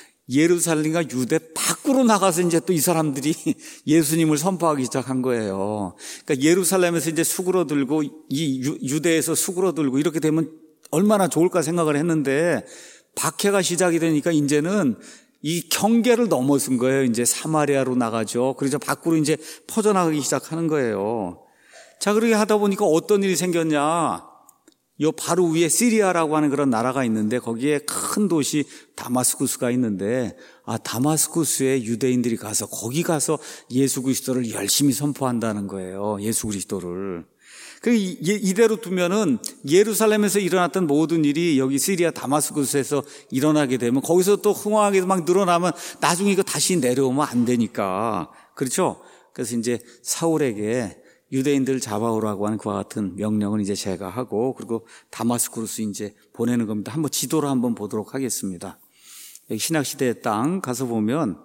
예루살렘과 유대 밖으로 나가서 이제 또 이 사람들이 예수님을 선포하기 시작한 거예요. 그러니까 예루살렘에서 이제 수그러들고 이 유대에서 수그러들고 이렇게 되면 얼마나 좋을까 생각을 했는데 박해가 시작이 되니까 이제는 이 경계를 넘어선 거예요. 이제 사마리아로 나가죠. 그래서 밖으로 이제 퍼져나가기 시작하는 거예요. 자, 그렇게 하다 보니까 어떤 일이 생겼냐? 요 바로 위에 시리아라고 하는 그런 나라가 있는데 거기에 큰 도시 다마스쿠스가 있는데 아 다마스쿠스에 유대인들이 가서 거기 가서 예수 그리스도를 열심히 선포한다는 거예요. 예수 그리스도를. 그 이대로 두면은 예루살렘에서 일어났던 모든 일이 여기 시리아 다마스쿠스에서 일어나게 되면 거기서 또 흥황하게 막 늘어나면 나중에 이거 다시 내려오면 안 되니까. 그렇죠? 그래서 이제 사울에게 유대인들을 잡아오라고 하는 그와 같은 명령을 이제 제가 하고 그리고 다마스쿠스 이제 보내는 겁니다. 한번 지도를 한번 보도록 하겠습니다. 여기 신약시대의 땅 가서 보면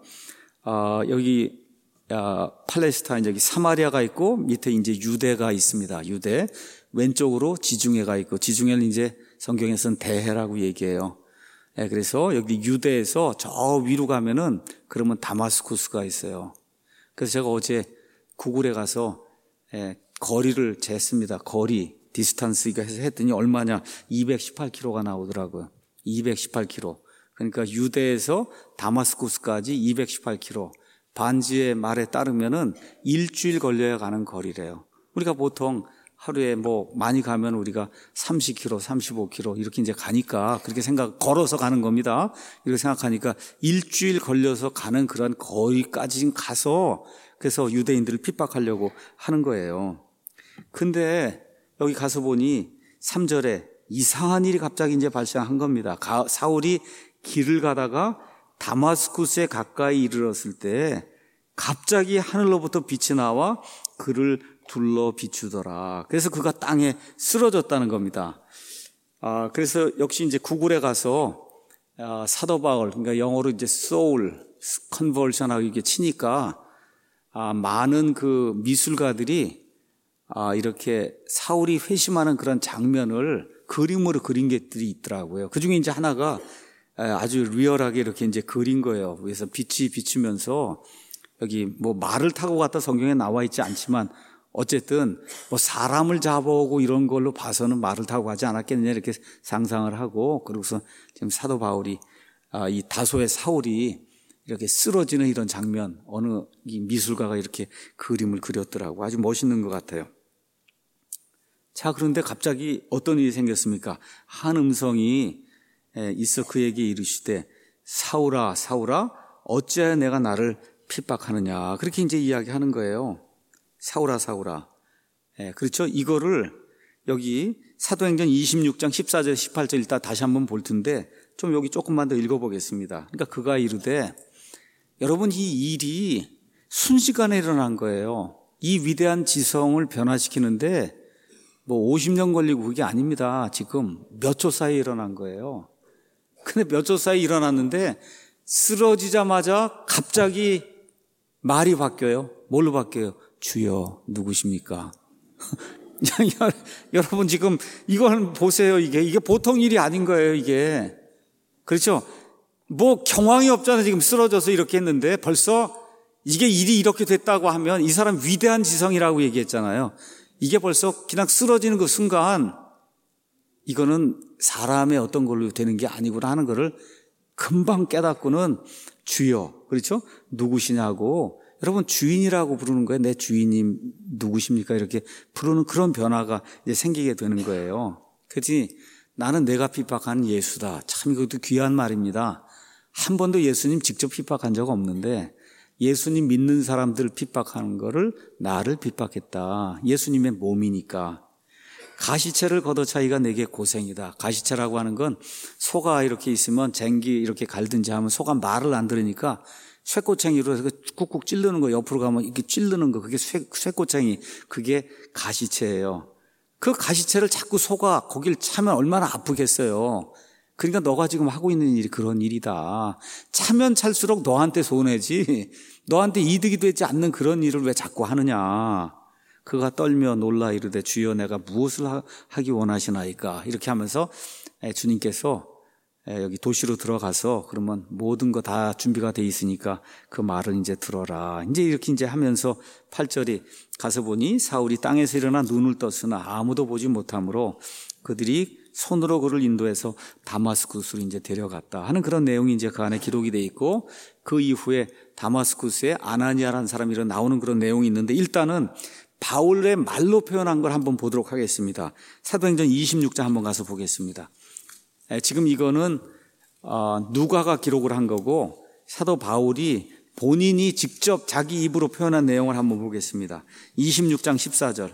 어, 여기 어, 팔레스타인 여기 사마리아가 있고 밑에 이제 유대가 있습니다. 유대 왼쪽으로 지중해가 있고 지중해는 이제 성경에서는 대해라고 얘기해요. 네, 그래서 여기 유대에서 저 위로 가면은 그러면 다마스쿠스가 있어요. 그래서 제가 어제 구글에 가서 예, 거리를 쟀습니다. 거리, 디스턴스 이거 해서 했더니 얼마냐? 이백십팔 킬로미터가 나오더라고요. 이백십팔 킬로미터. 그러니까 유대에서 다마스쿠스까지 이백십팔 킬로미터. 반지의 말에 따르면은 일주일 걸려야 가는 거리래요. 우리가 보통 하루에 뭐 많이 가면 우리가 삼십 킬로미터, 삼십오 킬로미터 이렇게 이제 가니까 그렇게 생각, 걸어서 가는 겁니다. 이렇게 생각하니까 일주일 걸려서 가는 그런 거리까지 가서 그래서 유대인들을 핍박하려고 하는 거예요. 근데 여기 가서 보니 삼 절에 이상한 일이 갑자기 이제 발생한 겁니다. 사울이 길을 가다가 다마스쿠스에 가까이 이르렀을 때 갑자기 하늘로부터 빛이 나와 그를 둘러 비추더라. 그래서 그가 땅에 쓰러졌다는 겁니다. 아, 그래서 역시 이제 구글에 가서 아, 사도 바울, 그러니까 영어로 이제 soul, conversion하고 이게 치니까 아, 많은 그 미술가들이 아, 이렇게 사울이 회심하는 그런 장면을 그림으로 그린 것들이 있더라고요. 그 중에 이제 하나가 아주 리얼하게 이렇게 이제 그린 거예요. 그래서 빛이 비추면서 여기 뭐 말을 타고 갔다 성경에 나와 있지 않지만 어쨌든 뭐 사람을 잡아오고 이런 걸로 봐서는 말을 타고 가지 않았겠느냐 이렇게 상상을 하고, 그러고서 지금 사도 바울이 아, 이 다소의 사울이 이렇게 쓰러지는 이런 장면, 어느 이 미술가가 이렇게 그림을 그렸더라고. 아주 멋있는 것 같아요. 자, 그런데 갑자기 어떤 일이 생겼습니까? 한 음성이 있어 그에게 이르시되 사울아 사울아 어찌하여 내가 나를 핍박하느냐, 그렇게 이제 이야기하는 거예요. 사울아 사울아. 예, 그렇죠. 이거를 여기 사도행전 이십육 장 십사 절 십팔 절 일단 다시 한번 볼 텐데 좀 여기 조금만 더 읽어보겠습니다. 그러니까 그가 이르되, 여러분 이 일이 순식간에 일어난 거예요. 이 위대한 지성을 변화시키는데 뭐 오십 년 걸리고 그게 아닙니다. 지금 몇 초 사이에 일어난 거예요. 근데 몇 초 사이에 일어났는데 쓰러지자마자 갑자기 말이 바뀌어요. 뭘로 바뀌어요? 주여 누구십니까? 여러분 지금 이걸 보세요. 이게 이게 보통 일이 아닌 거예요. 이게 그렇죠. 뭐 경황이 없잖아요. 지금 쓰러져서 이렇게 했는데 벌써 이게 일이 이렇게 됐다고 하면 이 사람 위대한 지성이라고 얘기했잖아요. 이게 벌써 그냥 쓰러지는 그 순간 이거는 사람의 어떤 걸로 되는 게 아니구나 하는 거를 금방 깨닫고는 주여, 그렇죠? 누구시냐고, 여러분 주인이라고 부르는 거예요. 내 주인님 누구십니까? 이렇게 부르는 그런 변화가 이제 생기게 되는 거예요. 그렇지? 나는 내가 핍박하는 예수다. 참 이것도 귀한 말입니다. 한 번도 예수님 직접 핍박한 적 없는데 예수님 믿는 사람들 핍박하는 거를 나를 핍박했다. 예수님의 몸이니까. 가시채를 걷어차기가 내게 고생이다. 가시채라고 하는 건 소가 이렇게 있으면 쟁기 이렇게 갈든지 하면 소가 말을 안 들으니까 쇠꼬챙이로 해서 꾹꾹 찌르는 거, 옆으로 가면 이렇게 찌르는 거, 그게 쇠, 쇠꼬챙이, 그게 가시채예요. 그 가시채를 자꾸 소가 거길 차면 얼마나 아프겠어요. 그러니까 너가 지금 하고 있는 일이 그런 일이다. 차면 찰수록 너한테 손해지, 너한테 이득이 되지 않는 그런 일을 왜 자꾸 하느냐. 그가 떨며 놀라 이르되 주여 내가 무엇을 하기 원하시나이까. 이렇게 하면서 주님께서 여기 도시로 들어가서 그러면 모든 거 다 준비가 돼 있으니까 그 말을 이제 들어라. 이제 이렇게 이제 하면서 팔 절이 가서 보니 사울이 땅에서 일어나 눈을 떴으나 아무도 보지 못하므로 그들이 손으로 그를 인도해서 다마스쿠스로 이제 데려갔다 하는 그런 내용이 이제 그 안에 기록이 돼 있고, 그 이후에 다마스쿠스에 아나니아라는 사람이 나오는 그런 내용이 있는데, 일단은 바울의 말로 표현한 걸 한번 보도록 하겠습니다. 사도행전 이십육 장 한번 가서 보겠습니다. 지금 이거는 누가가 기록을 한 거고 사도 바울이 본인이 직접 자기 입으로 표현한 내용을 한번 보겠습니다. 이십육 장 십사 절.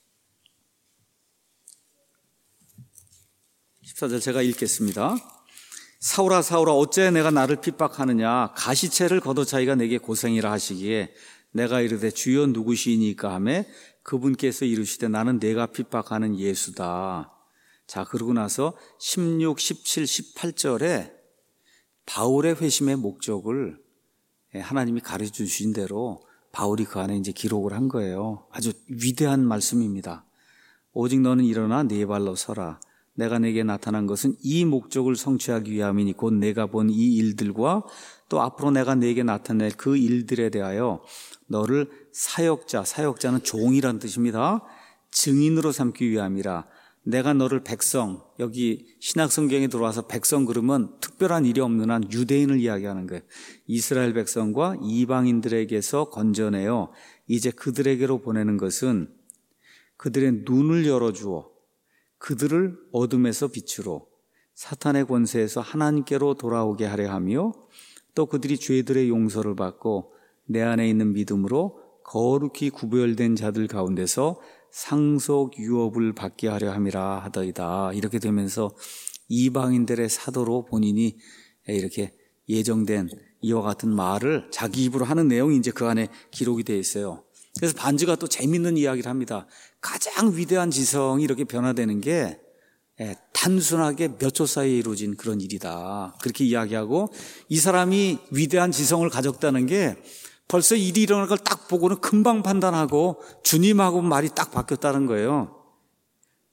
십사 절 제가 읽겠습니다. 사울아 사울아 어째 내가 나를 핍박하느냐. 가시채를 걷어차기가 내게 고생이라 하시기에 내가 이르되 주여 누구시니까 하매 그분께서 이르시되 나는 내가 핍박하는 예수다. 자, 그러고 나서 십육, 십칠, 십팔 절에 바울의 회심의 목적을 하나님이 가르쳐 주신 대로 바울이 그 안에 이제 기록을 한 거예요. 아주 위대한 말씀입니다. 오직 너는 일어나 네 발로 서라. 내가 내게 나타난 것은 이 목적을 성취하기 위함이니 곧 내가 본 이 일들과 또 앞으로 내가 내게 나타낼 그 일들에 대하여 너를 사역자, 사역자는 종이란 뜻입니다. 증인으로 삼기 위함이라. 내가 너를 백성, 여기 신약성경에 들어와서 백성 그러면 특별한 일이 없는 한 유대인을 이야기하는 거예요. 이스라엘 백성과 이방인들에게서 건져내어 이제 그들에게로 보내는 것은 그들의 눈을 열어주어 그들을 어둠에서 빛으로 사탄의 권세에서 하나님께로 돌아오게 하려 하며 또 그들이 죄들의 용서를 받고 내 안에 있는 믿음으로 거룩히 구별된 자들 가운데서 상속 유업을 받게 하려 함이라 하더이다. 이렇게 되면서 이방인들의 사도로 본인이 이렇게 예정된 이와 같은 말을 자기 입으로 하는 내용이 이제 그 안에 기록이 되어 있어요. 그래서 반주가 또 재밌는 이야기를 합니다. 가장 위대한 지성이 이렇게 변화되는 게 단순하게 몇 초 사이에 이루어진 그런 일이다. 그렇게 이야기하고, 이 사람이 위대한 지성을 가졌다는 게 벌써 일이 일어날 걸 딱 보고는 금방 판단하고 주님하고 말이 딱 바뀌었다는 거예요.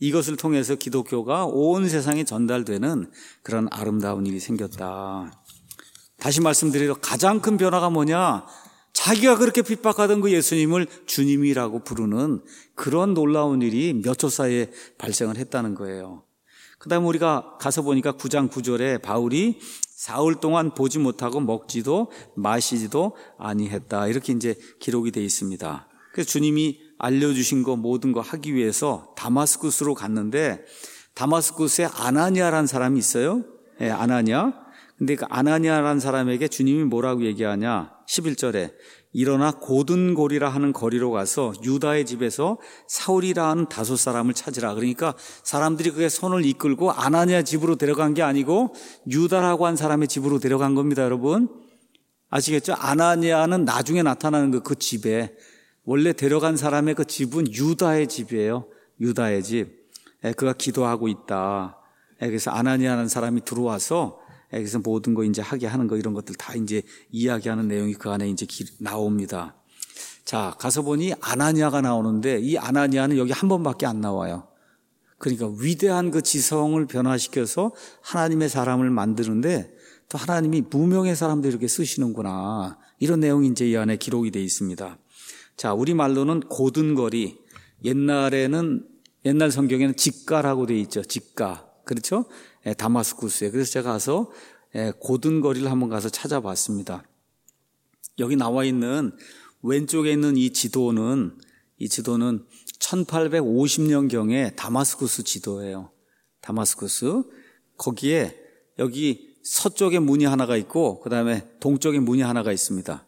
이것을 통해서 기독교가 온 세상에 전달되는 그런 아름다운 일이 생겼다. 다시 말씀드리려 가장 큰 변화가 뭐냐? 자기가 그렇게 핍박하던 그 예수님을 주님이라고 부르는 그런 놀라운 일이 몇 초 사이에 발생을 했다는 거예요. 그 다음에 우리가 가서 보니까 구 장 구 절에 바울이 사흘 동안 보지 못하고 먹지도 마시지도 아니했다. 이렇게 이제 기록이 되어 있습니다. 그래서 주님이 알려주신 거 모든 거 하기 위해서 다마스쿠스로 갔는데 다마스쿠스에 아나니아라는 사람이 있어요. 예, 아나니아. 근데 그 아나니아라는 사람에게 주님이 뭐라고 얘기하냐? 십일 절에 일어나 고든골이라 하는 거리로 가서 유다의 집에서 사울이라 하는 다섯 사람을 찾으라. 그러니까 사람들이 그게 손을 이끌고 아나니아 집으로 데려간 게 아니고 유다라고 한 사람의 집으로 데려간 겁니다, 여러분. 아시겠죠? 아나니아는 나중에 나타나는 그, 그 집에 원래 데려간 사람의 그 집은 유다의 집이에요. 유다의 집. 예, 그가 기도하고 있다. 예, 그래서 아나니아라는 사람이 들어와서 그래서 모든 거 이제 하게 하는 거 이런 것들 다 이제 이야기하는 내용이 그 안에 이제 나옵니다. 자, 가서 보니 아나니아가 나오는데 이 아나니아는 여기 한 번밖에 안 나와요. 그러니까 위대한 그 지성을 변화시켜서 하나님의 사람을 만드는데 또 하나님이 무명의 사람들 이렇게 쓰시는구나. 이런 내용이 이제 이 안에 기록이 되어 있습니다. 자, 우리말로는 고든거리. 옛날에는 옛날 성경에는 직가라고 되어 있죠. 직가. 그렇죠? 예, 다마스쿠스에. 그래서 제가 가서 예, 고든거리를 한번 가서 찾아봤습니다. 여기 나와 있는 왼쪽에 있는 이 지도는 이 지도는 천팔백오십 년경에 다마스쿠스 지도예요. 다마스쿠스. 거기에 여기 서쪽에 문이 하나가 있고 그다음에 동쪽에 문이 하나가 있습니다.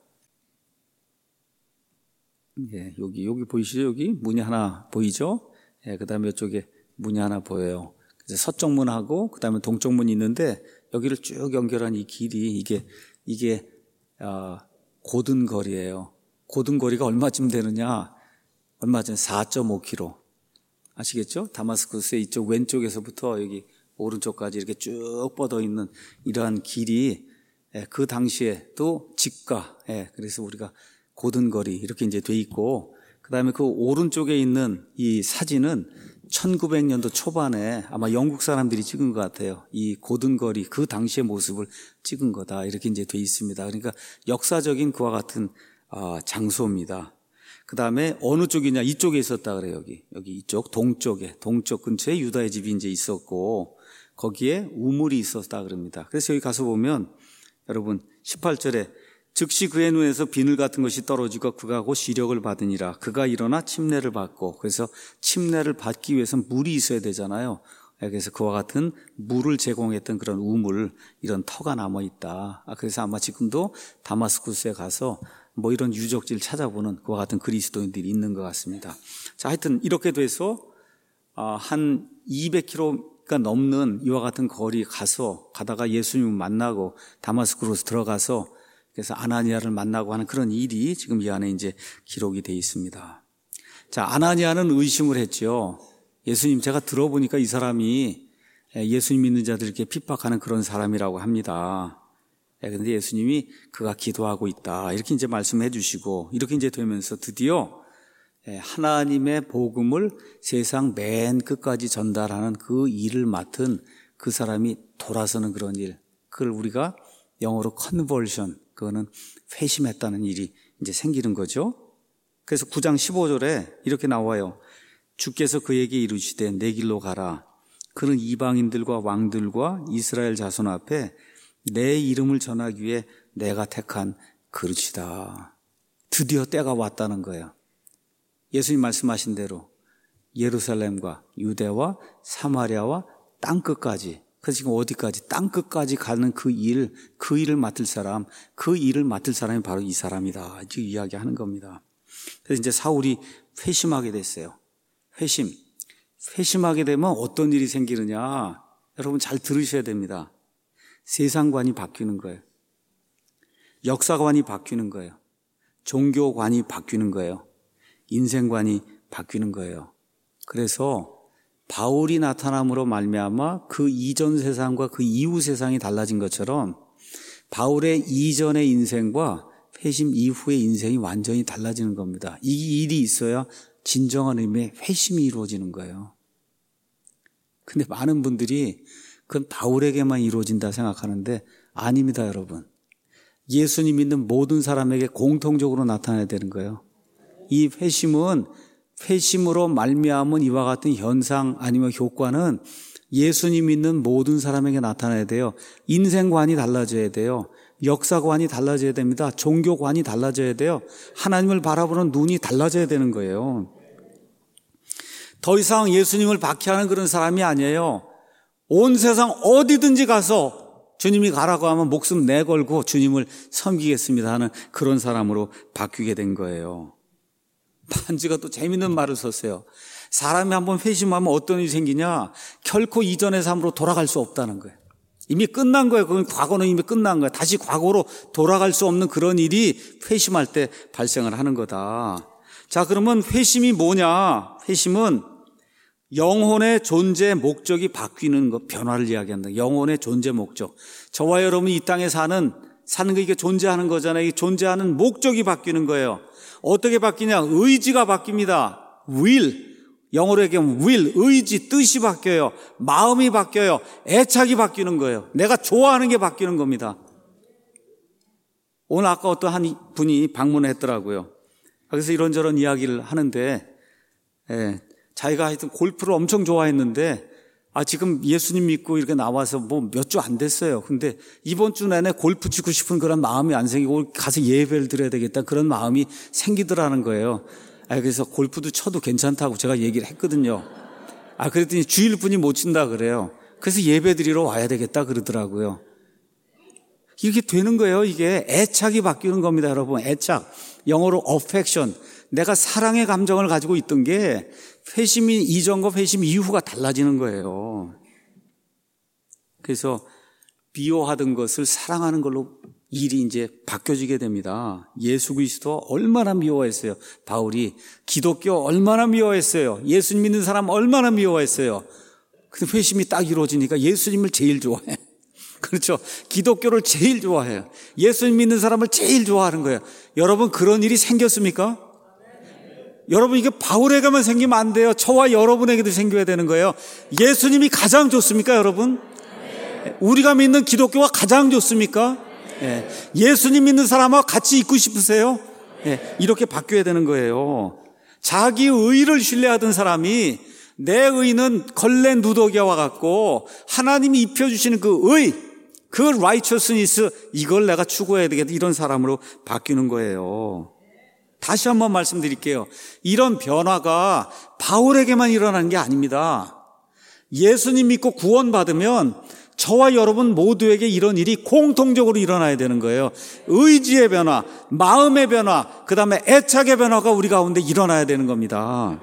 예, 여기 여기 보이시죠? 여기 문이 하나 보이죠? 예, 그다음에 이쪽에 문이 하나 보여요. 서쪽 문하고 그다음에 동쪽 문이 있는데 여기를 쭉 연결한 이 길이 이게 이게 어, 고든거리예요. 고든거리가 얼마쯤 되느냐? 얼마 전 사 점 오 킬로미터. 아시겠죠? 다마스쿠스의 이쪽 왼쪽에서부터 여기 오른쪽까지 이렇게 쭉 뻗어 있는 이러한 길이 예, 그 당시에 또 직가. 예, 그래서 우리가 고든거리 이렇게 이제 돼 있고 그다음에 그 오른쪽에 있는 이 사진은 천구백 년도 초반에 아마 영국 사람들이 찍은 것 같아요. 이 고든거리 그 당시의 모습을 찍은 거다 이렇게 이제 돼 있습니다. 그러니까 역사적인 그와 같은 어, 장소입니다. 그 다음에 어느 쪽이냐 이쪽에 있었다 그래요. 여기 여기 이쪽 동쪽에 동쪽 근처에 유다의 집이 이제 있었고 거기에 우물이 있었다 그럽니다. 그래서 여기 가서 보면 여러분 십팔 절에 즉시 그의 눈에서 비늘 같은 것이 떨어지고 그가 곧 시력을 받으니라. 그가 일어나 침례를 받고 그래서 침례를 받기 위해서는 물이 있어야 되잖아요. 그래서 그와 같은 물을 제공했던 그런 우물 이런 터가 남아있다. 그래서 아마 지금도 다마스쿠스에 가서 뭐 이런 유적지를 찾아보는 그와 같은 그리스도인들이 있는 것 같습니다. 자, 하여튼 이렇게 돼서 한 이백 킬로미터가 넘는 이와 같은 거리 가서 가다가 예수님을 만나고 다마스쿠스로 들어가서 그래서 아나니아를 만나고 하는 그런 일이 지금 이 안에 이제 기록이 되어 있습니다. 자, 아나니아는 의심을 했죠. 예수님, 제가 들어보니까 이 사람이 예수님 믿는 자들에게 핍박하는 그런 사람이라고 합니다. 그런데 예수님이 그가 기도하고 있다. 이렇게 이제 말씀해 주시고 이렇게 이제 되면서 드디어 하나님의 복음을 세상 맨 끝까지 전달하는 그 일을 맡은 그 사람이 돌아서는 그런 일. 그걸 우리가 영어로 컨버션, 그거는 회심했다는 일이 이제 생기는 거죠. 그래서 구 장 십오 절에 이렇게 나와요. 주께서 그에게 이르시되 내 길로 가라. 그는 이방인들과 왕들과 이스라엘 자손 앞에 내 이름을 전하기 위해 내가 택한 그릇이다. 드디어 때가 왔다는 거예요. 예수님 말씀하신 대로 예루살렘과 유대와 사마리아와 땅끝까지, 그래서 지금 어디까지? 땅끝까지 가는 그 일, 그 일을 맡을 사람, 그 일을 맡을 사람이 바로 이 사람이다. 지금 이야기하는 겁니다. 그래서 이제 사울이 회심하게 됐어요. 회심. 회심하게 되면 어떤 일이 생기느냐? 여러분 잘 들으셔야 됩니다. 세상관이 바뀌는 거예요. 역사관이 바뀌는 거예요. 종교관이 바뀌는 거예요. 인생관이 바뀌는 거예요. 그래서 바울이 나타남으로 말미암아 그 이전 세상과 그 이후 세상이 달라진 것처럼 바울의 이전의 인생과 회심 이후의 인생이 완전히 달라지는 겁니다. 이 일이 있어야 진정한 의미의 회심이 이루어지는 거예요. 근데 많은 분들이 그건 바울에게만 이루어진다 생각하는데 아닙니다, 여러분. 예수님 믿는 모든 사람에게 공통적으로 나타나야 되는 거예요. 이 회심은 회심으로 말미암은 이와 같은 현상 아니면 효과는 예수님 믿는 모든 사람에게 나타나야 돼요. 인생관이 달라져야 돼요. 역사관이 달라져야 됩니다. 종교관이 달라져야 돼요. 하나님을 바라보는 눈이 달라져야 되는 거예요. 더 이상 예수님을 박해하는 그런 사람이 아니에요. 온 세상 어디든지 가서 주님이 가라고 하면 목숨 내걸고 주님을 섬기겠습니다 하는 그런 사람으로 바뀌게 된 거예요. 반지가 또 재밌는 말을 썼어요. 사람이 한번 회심하면 어떤 일이 생기냐? 결코 이전의 삶으로 돌아갈 수 없다는 거예요. 이미 끝난 거예요. 그건 과거는 이미 끝난 거예요. 다시 과거로 돌아갈 수 없는 그런 일이 회심할 때 발생을 하는 거다. 자, 그러면 회심이 뭐냐? 회심은 영혼의 존재 목적이 바뀌는 것, 변화를 이야기한다. 영혼의 존재 목적. 저와 여러분이 이 땅에 사는, 사는 게 이게 존재하는 거잖아요. 이 존재하는 목적이 바뀌는 거예요. 어떻게 바뀌냐? 의지가 바뀝니다. will. 영어로 얘기하면 will, 의지, 뜻이 바뀌어요. 마음이 바뀌어요. 애착이 바뀌는 거예요. 내가 좋아하는 게 바뀌는 겁니다. 오늘 아까 어떤 한 분이 방문했더라고요. 그래서 이런저런 이야기를 하는데, 예, 자기가 하여튼 골프를 엄청 좋아했는데, 아, 지금 예수님 믿고 이렇게 나와서 뭐 몇 주 안 됐어요. 근데 이번 주 내내 골프 치고 싶은 그런 마음이 안 생기고 가서 예배를 드려야 되겠다. 그런 마음이 생기더라는 거예요. 아, 그래서 골프도 쳐도 괜찮다고 제가 얘기를 했거든요. 아, 그랬더니 주일뿐이 못 친다 그래요. 그래서 예배 드리러 와야 되겠다 그러더라고요. 이렇게 되는 거예요. 이게 애착이 바뀌는 겁니다, 여러분. 애착. 영어로 affection. 내가 사랑의 감정을 가지고 있던 게 회심이 이전과 회심 이후가 달라지는 거예요. 그래서 미워하던 것을 사랑하는 걸로 일이 이제 바뀌어지게 됩니다. 예수 그리스도 얼마나 미워했어요. 바울이 기독교 얼마나 미워했어요. 예수님 믿는 사람 얼마나 미워했어요. 근데 회심이 딱 이루어지니까 예수님을 제일 좋아해. 그렇죠. 기독교를 제일 좋아해요. 예수님 믿는 사람을 제일 좋아하는 거예요. 여러분 그런 일이 생겼습니까? 여러분 이게 바울에게만 생기면 안 돼요. 저와 여러분에게도 생겨야 되는 거예요. 예수님이 가장 좋습니까, 여러분? 우리가 믿는 기독교가 가장 좋습니까? 예. 예수님 믿는 사람과 같이 있고 싶으세요? 예. 이렇게 바뀌어야 되는 거예요. 자기 의를 신뢰하던 사람이 내 의는 걸레 누더기와 같고 하나님이 입혀주시는 그 의, 그 righteousness, 이걸 내가 추구해야 되겠다, 이런 사람으로 바뀌는 거예요. 다시 한번 말씀드릴게요. 이런 변화가 바울에게만 일어나는 게 아닙니다. 예수님 믿고 구원받으면 저와 여러분 모두에게 이런 일이 공통적으로 일어나야 되는 거예요. 의지의 변화, 마음의 변화, 그 다음에 애착의 변화가 우리 가운데 일어나야 되는 겁니다.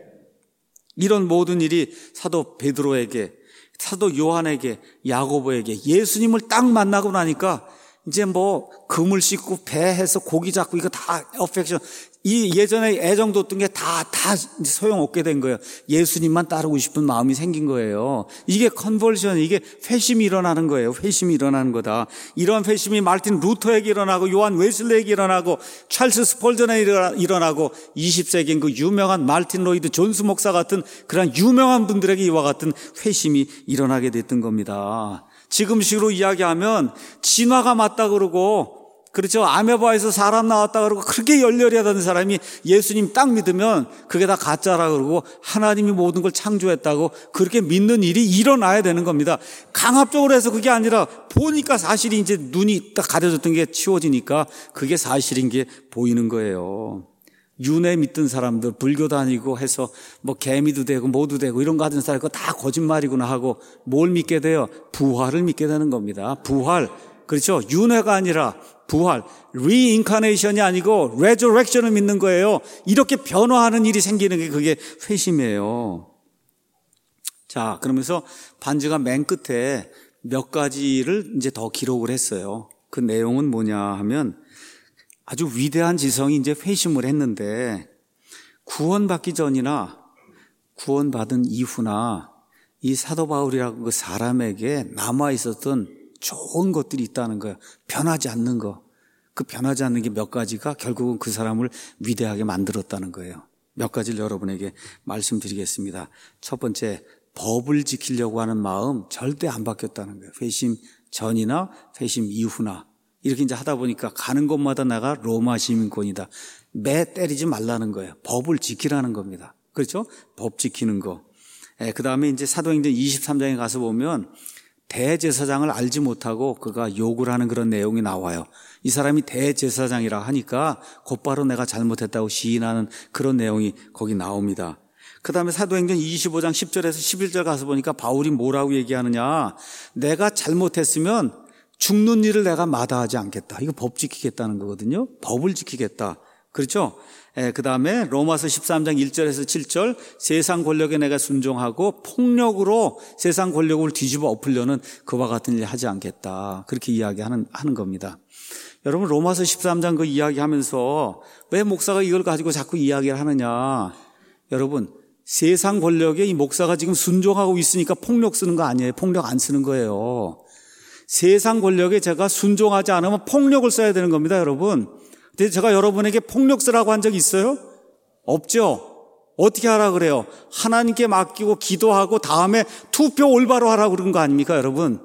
이런 모든 일이 사도 베드로에게, 사도 요한에게, 야고보에게 예수님을 딱 만나고 나니까 이제 뭐 금을 씻고 배해서 고기 잡고 이거 다 어펙션, 이 예전에 애정 뒀던 게 다 다 소용없게 된 거예요. 예수님만 따르고 싶은 마음이 생긴 거예요. 이게 컨버전, 이게 회심이 일어나는 거예요. 회심이 일어나는 거다. 이러한 회심이 마르틴 루터에게 일어나고 요한 웨슬레에게 일어나고 찰스 스펄전에게 일어나고 이십 세기인 그 유명한 마르틴 로이드 존스 목사 같은 그런 유명한 분들에게 이와 같은 회심이 일어나게 됐던 겁니다. 지금식으로 이야기하면 진화가 맞다 그러고, 그렇죠, 아메바에서 사람 나왔다 그러고 그렇게 열렬히 하던 사람이 예수님 딱 믿으면 그게 다 가짜라 그러고 하나님이 모든 걸 창조했다고 그렇게 믿는 일이 일어나야 되는 겁니다. 강압적으로 해서 그게 아니라 보니까 사실이 이제 눈이 딱 가려졌던 게 치워지니까 그게 사실인 게 보이는 거예요. 윤회 믿던 사람들, 불교 다니고 해서 뭐 개미도 되고 뭐도 되고 이런 거 하던 사람, 그거 다 거짓말이구나 하고 뭘 믿게 돼요? 부활을 믿게 되는 겁니다. 부활. 그렇죠. 윤회가 아니라 부활. 리인카네이션이 아니고 레저렉션을 믿는 거예요. 이렇게 변화하는 일이 생기는 게 그게 회심이에요. 자, 그러면서 반지가 맨 끝에 몇 가지를 이제 더 기록을 했어요. 그 내용은 뭐냐 하면 아주 위대한 지성이 이제 회심을 했는데 구원받기 전이나 구원받은 이후나 이 사도 바울이라고 그 사람에게 남아 있었던 좋은 것들이 있다는 거예요. 변하지 않는 거. 그 변하지 않는 게 몇 가지가 결국은 그 사람을 위대하게 만들었다는 거예요. 몇 가지를 여러분에게 말씀드리겠습니다. 첫 번째, 법을 지키려고 하는 마음 절대 안 바뀌었다는 거예요. 회심 전이나 회심 이후나 이렇게 이제 하다 보니까 가는 곳마다 내가 로마 시민권이다. 매 때리지 말라는 거예요. 법을 지키라는 겁니다. 그렇죠? 법 지키는 거. 예, 그 다음에 이제 사도행전 이십삼 장에 가서 보면 대제사장을 알지 못하고 그가 욕을 하는 그런 내용이 나와요. 이 사람이 대제사장이라 하니까 곧바로 내가 잘못했다고 시인하는 그런 내용이 거기 나옵니다. 그 다음에 사도행전 이십오 장 십 절에서 십일 절 가서 보니까 바울이 뭐라고 얘기하느냐. 내가 잘못했으면 죽는 일을 내가 마다하지 않겠다. 이거 법 지키겠다는 거거든요. 법을 지키겠다. 그렇죠? 예, 그 다음에 로마서 십삼 장 일 절에서 칠 절 세상 권력에 내가 순종하고 폭력으로 세상 권력을 뒤집어 엎으려는 그와 같은 일 하지 않겠다. 그렇게 이야기하는 하는 겁니다. 여러분 로마서 십삼 장 그 이야기하면서 왜 목사가 이걸 가지고 자꾸 이야기를 하느냐. 여러분 세상 권력에 이 목사가 지금 순종하고 있으니까 폭력 쓰는 거 아니에요. 폭력 안 쓰는 거예요. 세상 권력에 제가 순종하지 않으면 폭력을 써야 되는 겁니다, 여러분. 근데 제가 여러분에게 폭력 쓰라고 한 적 있어요? 없죠? 어떻게 하라 그래요? 하나님께 맡기고 기도하고 다음에 투표 올바로 하라고 그런 거 아닙니까, 여러분?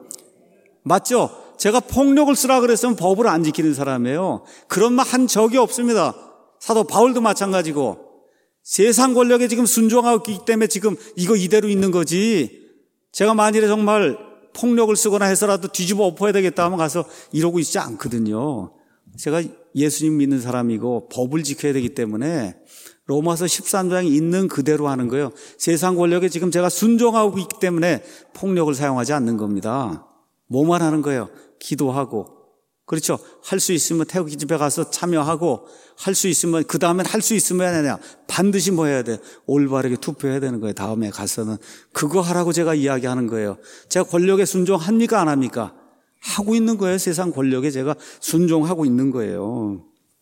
맞죠? 제가 폭력을 쓰라 그랬으면 법을 안 지키는 사람이에요. 그런 말 한 적이 없습니다. 사도 바울도 마찬가지고. 세상 권력에 지금 순종하고 있기 때문에 지금 이거 이대로 있는 거지. 제가 만일에 정말 폭력을 쓰거나 해서라도 뒤집어 엎어야 되겠다 하면 가서 이러고 있지 않거든요. 제가 예수님 믿는 사람이고 법을 지켜야 되기 때문에 로마서 십삼 장이 있는 그대로 하는 거예요. 세상 권력에 지금 제가 순종하고 있기 때문에 폭력을 사용하지 않는 겁니다. 뭐만 하는 거예요? 기도하고. 그렇죠? 할 수 있으면 태극기 집회 가서 참여하고 할 수 있으면 그 다음엔 할 수 있으면 해야 되냐. 반드시 뭐 해야 돼? 올바르게 투표해야 되는 거예요. 다음에 가서는. 그거 하라고 제가 이야기하는 거예요. 제가 권력에 순종합니까? 안 합니까? 하고 있는 거예요. 세상 권력에 제가 순종하고 있는 거예요.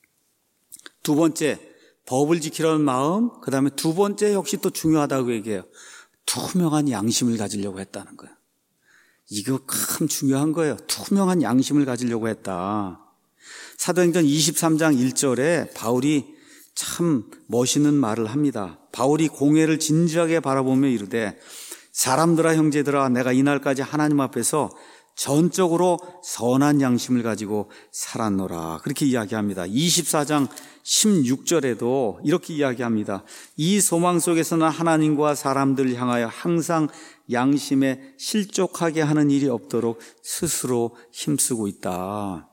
두 번째, 법을 지키려는 마음. 그 다음에 두 번째 역시 또 중요하다고 얘기해요. 투명한 양심을 가지려고 했다는 거예요. 이거 참 중요한 거예요. 투명한 양심을 가지려고 했다. 사도행전 이십삼 장 일 절에 바울이 참 멋있는 말을 합니다. 바울이 공회를 진지하게 바라보며 이르되 사람들아 형제들아 내가 이날까지 하나님 앞에서 전적으로 선한 양심을 가지고 살았노라. 그렇게 이야기합니다. 이십사 장 십육 절에도 이렇게 이야기합니다. 이 소망 속에서는 하나님과 사람들을 향하여 항상 양심에 실족하게 하는 일이 없도록 스스로 힘쓰고 있다.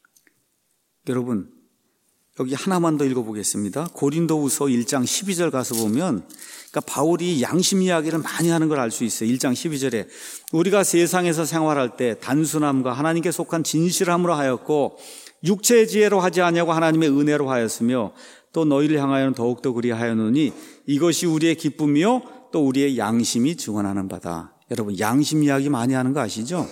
여러분 여기 하나만 더 읽어보겠습니다. 고린도후서 일 장 십이 절 가서 보면 그러니까 바울이 양심 이야기를 많이 하는 걸 알 수 있어요. 일 장 십이 절에 우리가 세상에서 생활할 때 단순함과 하나님께 속한 진실함으로 하였고 육체의 지혜로 하지 아니하고 하나님의 은혜로 하였으며 또 너희를 향하여는 더욱더 그리하였노니 이것이 우리의 기쁨이요 또 우리의 양심이 증언하는 바다. 여러분 양심 이야기 많이 하는 거 아시죠?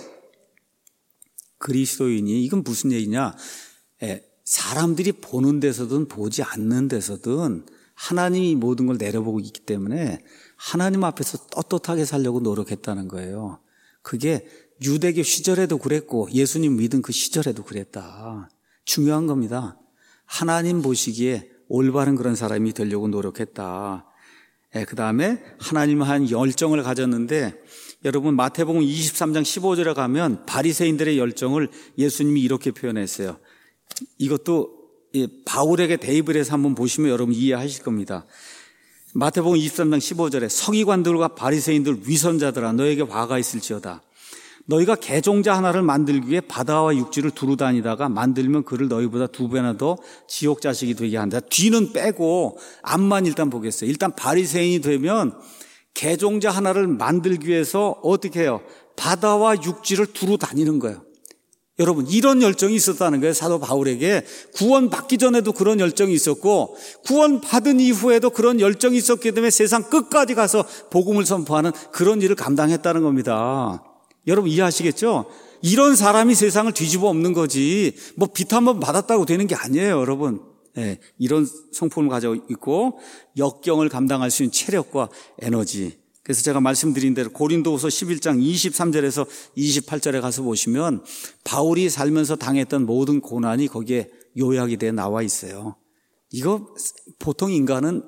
그리스도인이 이건 무슨 얘기냐? 예, 사람들이 보는 데서든 보지 않는 데서든 하나님이 모든 걸 내려보고 있기 때문에 하나님 앞에서 떳떳하게 살려고 노력했다는 거예요. 그게 유대교 시절에도 그랬고 예수님 믿은 그 시절에도 그랬다. 중요한 겁니다. 하나님 보시기에 올바른 그런 사람이 되려고 노력했다. 예, 그 다음에 하나님 한 열정을 가졌는데 여러분 마태복음 이십삼 장 십오 절에 가면 바리새인들의 열정을 예수님이 이렇게 표현했어요. 이것도 바울에게 대입을 해서 한번 보시면 여러분 이해하실 겁니다. 마태복음 이십삼 장 십오 절에 서기관들과 바리새인들 위선자들아 너에게 화가 있을지어다. 너희가 개종자 하나를 만들기 위해 바다와 육지를 두루 다니다가 만들면 그를 너희보다 두 배나 더 지옥 자식이 되게 한다. 뒤는 빼고 앞만 일단 보겠어요. 일단 바리새인이 되면 개종자 하나를 만들기 위해서 어떻게 해요? 바다와 육지를 두루 다니는 거예요. 여러분 이런 열정이 있었다는 거예요. 사도 바울에게 구원받기 전에도 그런 열정이 있었고 구원받은 이후에도 그런 열정이 있었기 때문에 세상 끝까지 가서 복음을 선포하는 그런 일을 감당했다는 겁니다. 여러분 이해하시겠죠? 이런 사람이 세상을 뒤집어 엎는 거지 뭐 빛 한번 받았다고 되는 게 아니에요. 여러분 네, 이런 성품을 가지고 있고 역경을 감당할 수 있는 체력과 에너지. 그래서 제가 말씀드린 대로 고린도후서 십일 장 이십삼 절에서 이십팔 절에 가서 보시면 바울이 살면서 당했던 모든 고난이 거기에 요약이 돼 나와 있어요. 이거 보통 인간은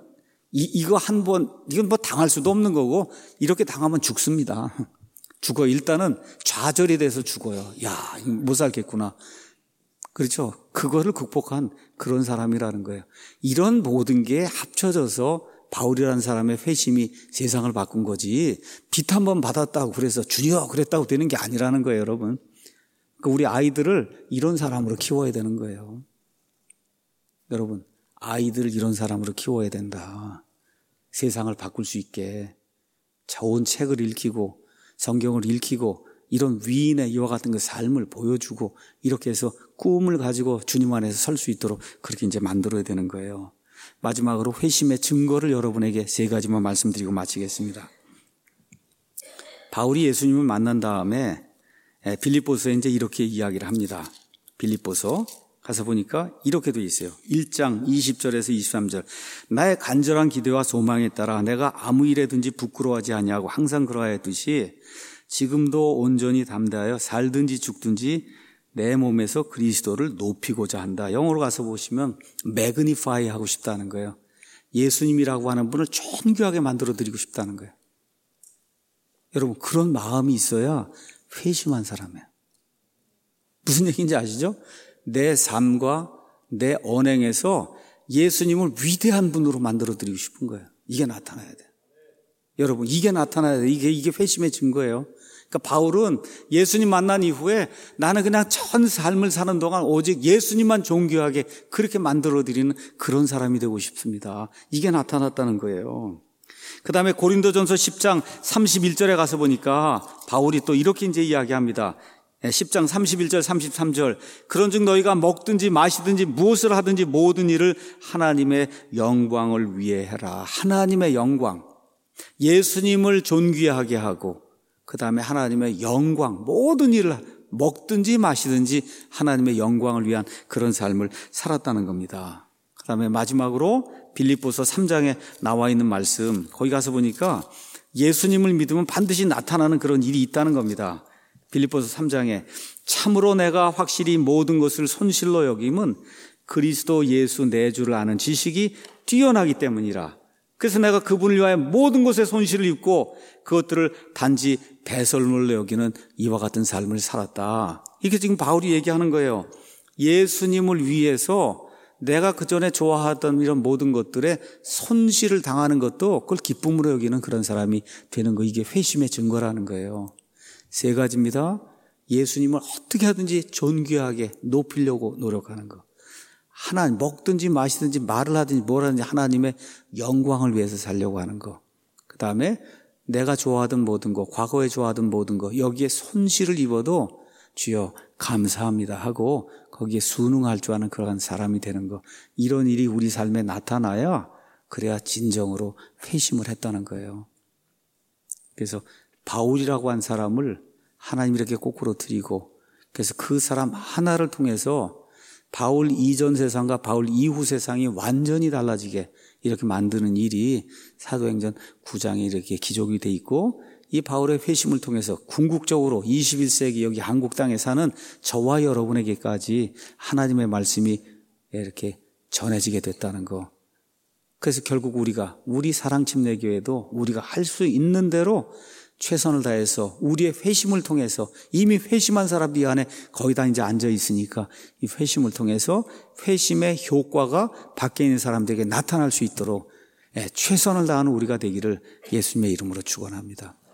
이, 이거 한 번, 이건 뭐 당할 수도 없는 거고, 이렇게 당하면 죽습니다. 죽어. 일단은 좌절이 돼서 죽어요. 야, 못 살겠구나. 그렇죠. 그거를 극복한 그런 사람이라는 거예요. 이런 모든 게 합쳐져서 바울이라는 사람의 회심이 세상을 바꾼 거지, 빚 한 번 받았다고 그래서 주여 그랬다고 되는 게 아니라는 거예요, 여러분. 그러니까 우리 아이들을 이런 사람으로 키워야 되는 거예요. 여러분, 아이들을 이런 사람으로 키워야 된다. 세상을 바꿀 수 있게 좋은 책을 읽히고 성경을 읽히고 이런 위인의 이와 같은 그 삶을 보여주고 이렇게 해서 꿈을 가지고 주님 안에서 설 수 있도록 그렇게 이제 만들어야 되는 거예요. 마지막으로 회심의 증거를 여러분에게 세 가지만 말씀드리고 마치겠습니다. 바울이 예수님을 만난 다음에 빌립보서에 이제 이렇게 이야기를 합니다. 빌립보서 가서 보니까 이렇게 돼 있어요. 일 장 이십 절에서 이십삼 절. 나의 간절한 기대와 소망에 따라 내가 아무 일에든지 부끄러워하지 아니하고 항상 그러하였듯이 지금도 온전히 담대하여 살든지 죽든지 내 몸에서 그리스도를 높이고자 한다. 영어로 가서 보시면 매그니파이 하고 싶다는 거예요. 예수님이라고 하는 분을 존귀하게 만들어드리고 싶다는 거예요. 여러분, 그런 마음이 있어야 회심한 사람이에요. 무슨 얘기인지 아시죠? 내 삶과 내 언행에서 예수님을 위대한 분으로 만들어드리고 싶은 거예요. 이게 나타나야 돼요. 여러분, 이게 나타나야 돼요. 이게, 이게 회심의 증거예요. 그러니까 바울은 예수님 만난 이후에 나는 그냥 전 삶을 사는 동안 오직 예수님만 존귀하게 그렇게 만들어드리는 그런 사람이 되고 싶습니다. 이게 나타났다는 거예요. 그 다음에 고린도전서 십 장 삼십일 절에 가서 보니까 바울이 또 이렇게 이제 이야기합니다. 십 장 삼십일 절 삼십삼 절. 그런즉 너희가 먹든지 마시든지 무엇을 하든지 모든 일을 하나님의 영광을 위해 해라. 하나님의 영광. 예수님을 존귀하게 하고 그 다음에 하나님의 영광, 모든 일을 먹든지 마시든지 하나님의 영광을 위한 그런 삶을 살았다는 겁니다. 그 다음에 마지막으로 빌립보서 삼 장에 나와 있는 말씀, 거기 가서 보니까 예수님을 믿으면 반드시 나타나는 그런 일이 있다는 겁니다. 빌립보서 삼 장에 참으로 내가 확실히 모든 것을 손실로 여김은 그리스도 예수 내 주를 아는 지식이 뛰어나기 때문이라. 그래서 내가 그분을 위하여 모든 것에 손실을 입고 그것들을 단지 배설물로 여기는 이와 같은 삶을 살았다. 이게 지금 바울이 얘기하는 거예요. 예수님을 위해서 내가 그전에 좋아하던 이런 모든 것들에 손실을 당하는 것도 그걸 기쁨으로 여기는 그런 사람이 되는 거. 이게 회심의 증거라는 거예요. 세 가지입니다. 예수님을 어떻게 하든지 존귀하게 높이려고 노력하는 거. 하나님, 먹든지 마시든지 말을 하든지 뭘 하든지 하나님의 영광을 위해서 살려고 하는 거. 그 다음에 내가 좋아하던 모든 거, 과거에 좋아하던 모든 거, 여기에 손실을 입어도 주여 감사합니다 하고 거기에 순응할 줄 아는 그러한 사람이 되는 거. 이런 일이 우리 삶에 나타나야 그래야 진정으로 회심을 했다는 거예요. 그래서 바울이라고 한 사람을 하나님 이렇게 거꾸로 드리고, 그래서 그 사람 하나를 통해서 바울 이전 세상과 바울 이후 세상이 완전히 달라지게 이렇게 만드는 일이 사도행전 구 장에 이렇게 기록이 돼 있고, 이 바울의 회심을 통해서 궁극적으로 이십일 세기 여기 한국 땅에 사는 저와 여러분에게까지 하나님의 말씀이 이렇게 전해지게 됐다는 거. 그래서 결국 우리가 우리 사랑침례교회도 우리가 할 수 있는 대로 최선을 다해서 우리의 회심을 통해서, 이미 회심한 사람이 안에 거의 다 이제 앉아 있으니까 이 회심을 통해서 회심의 효과가 밖에 있는 사람들에게 나타날 수 있도록 최선을 다하는 우리가 되기를 예수님의 이름으로 축원합니다.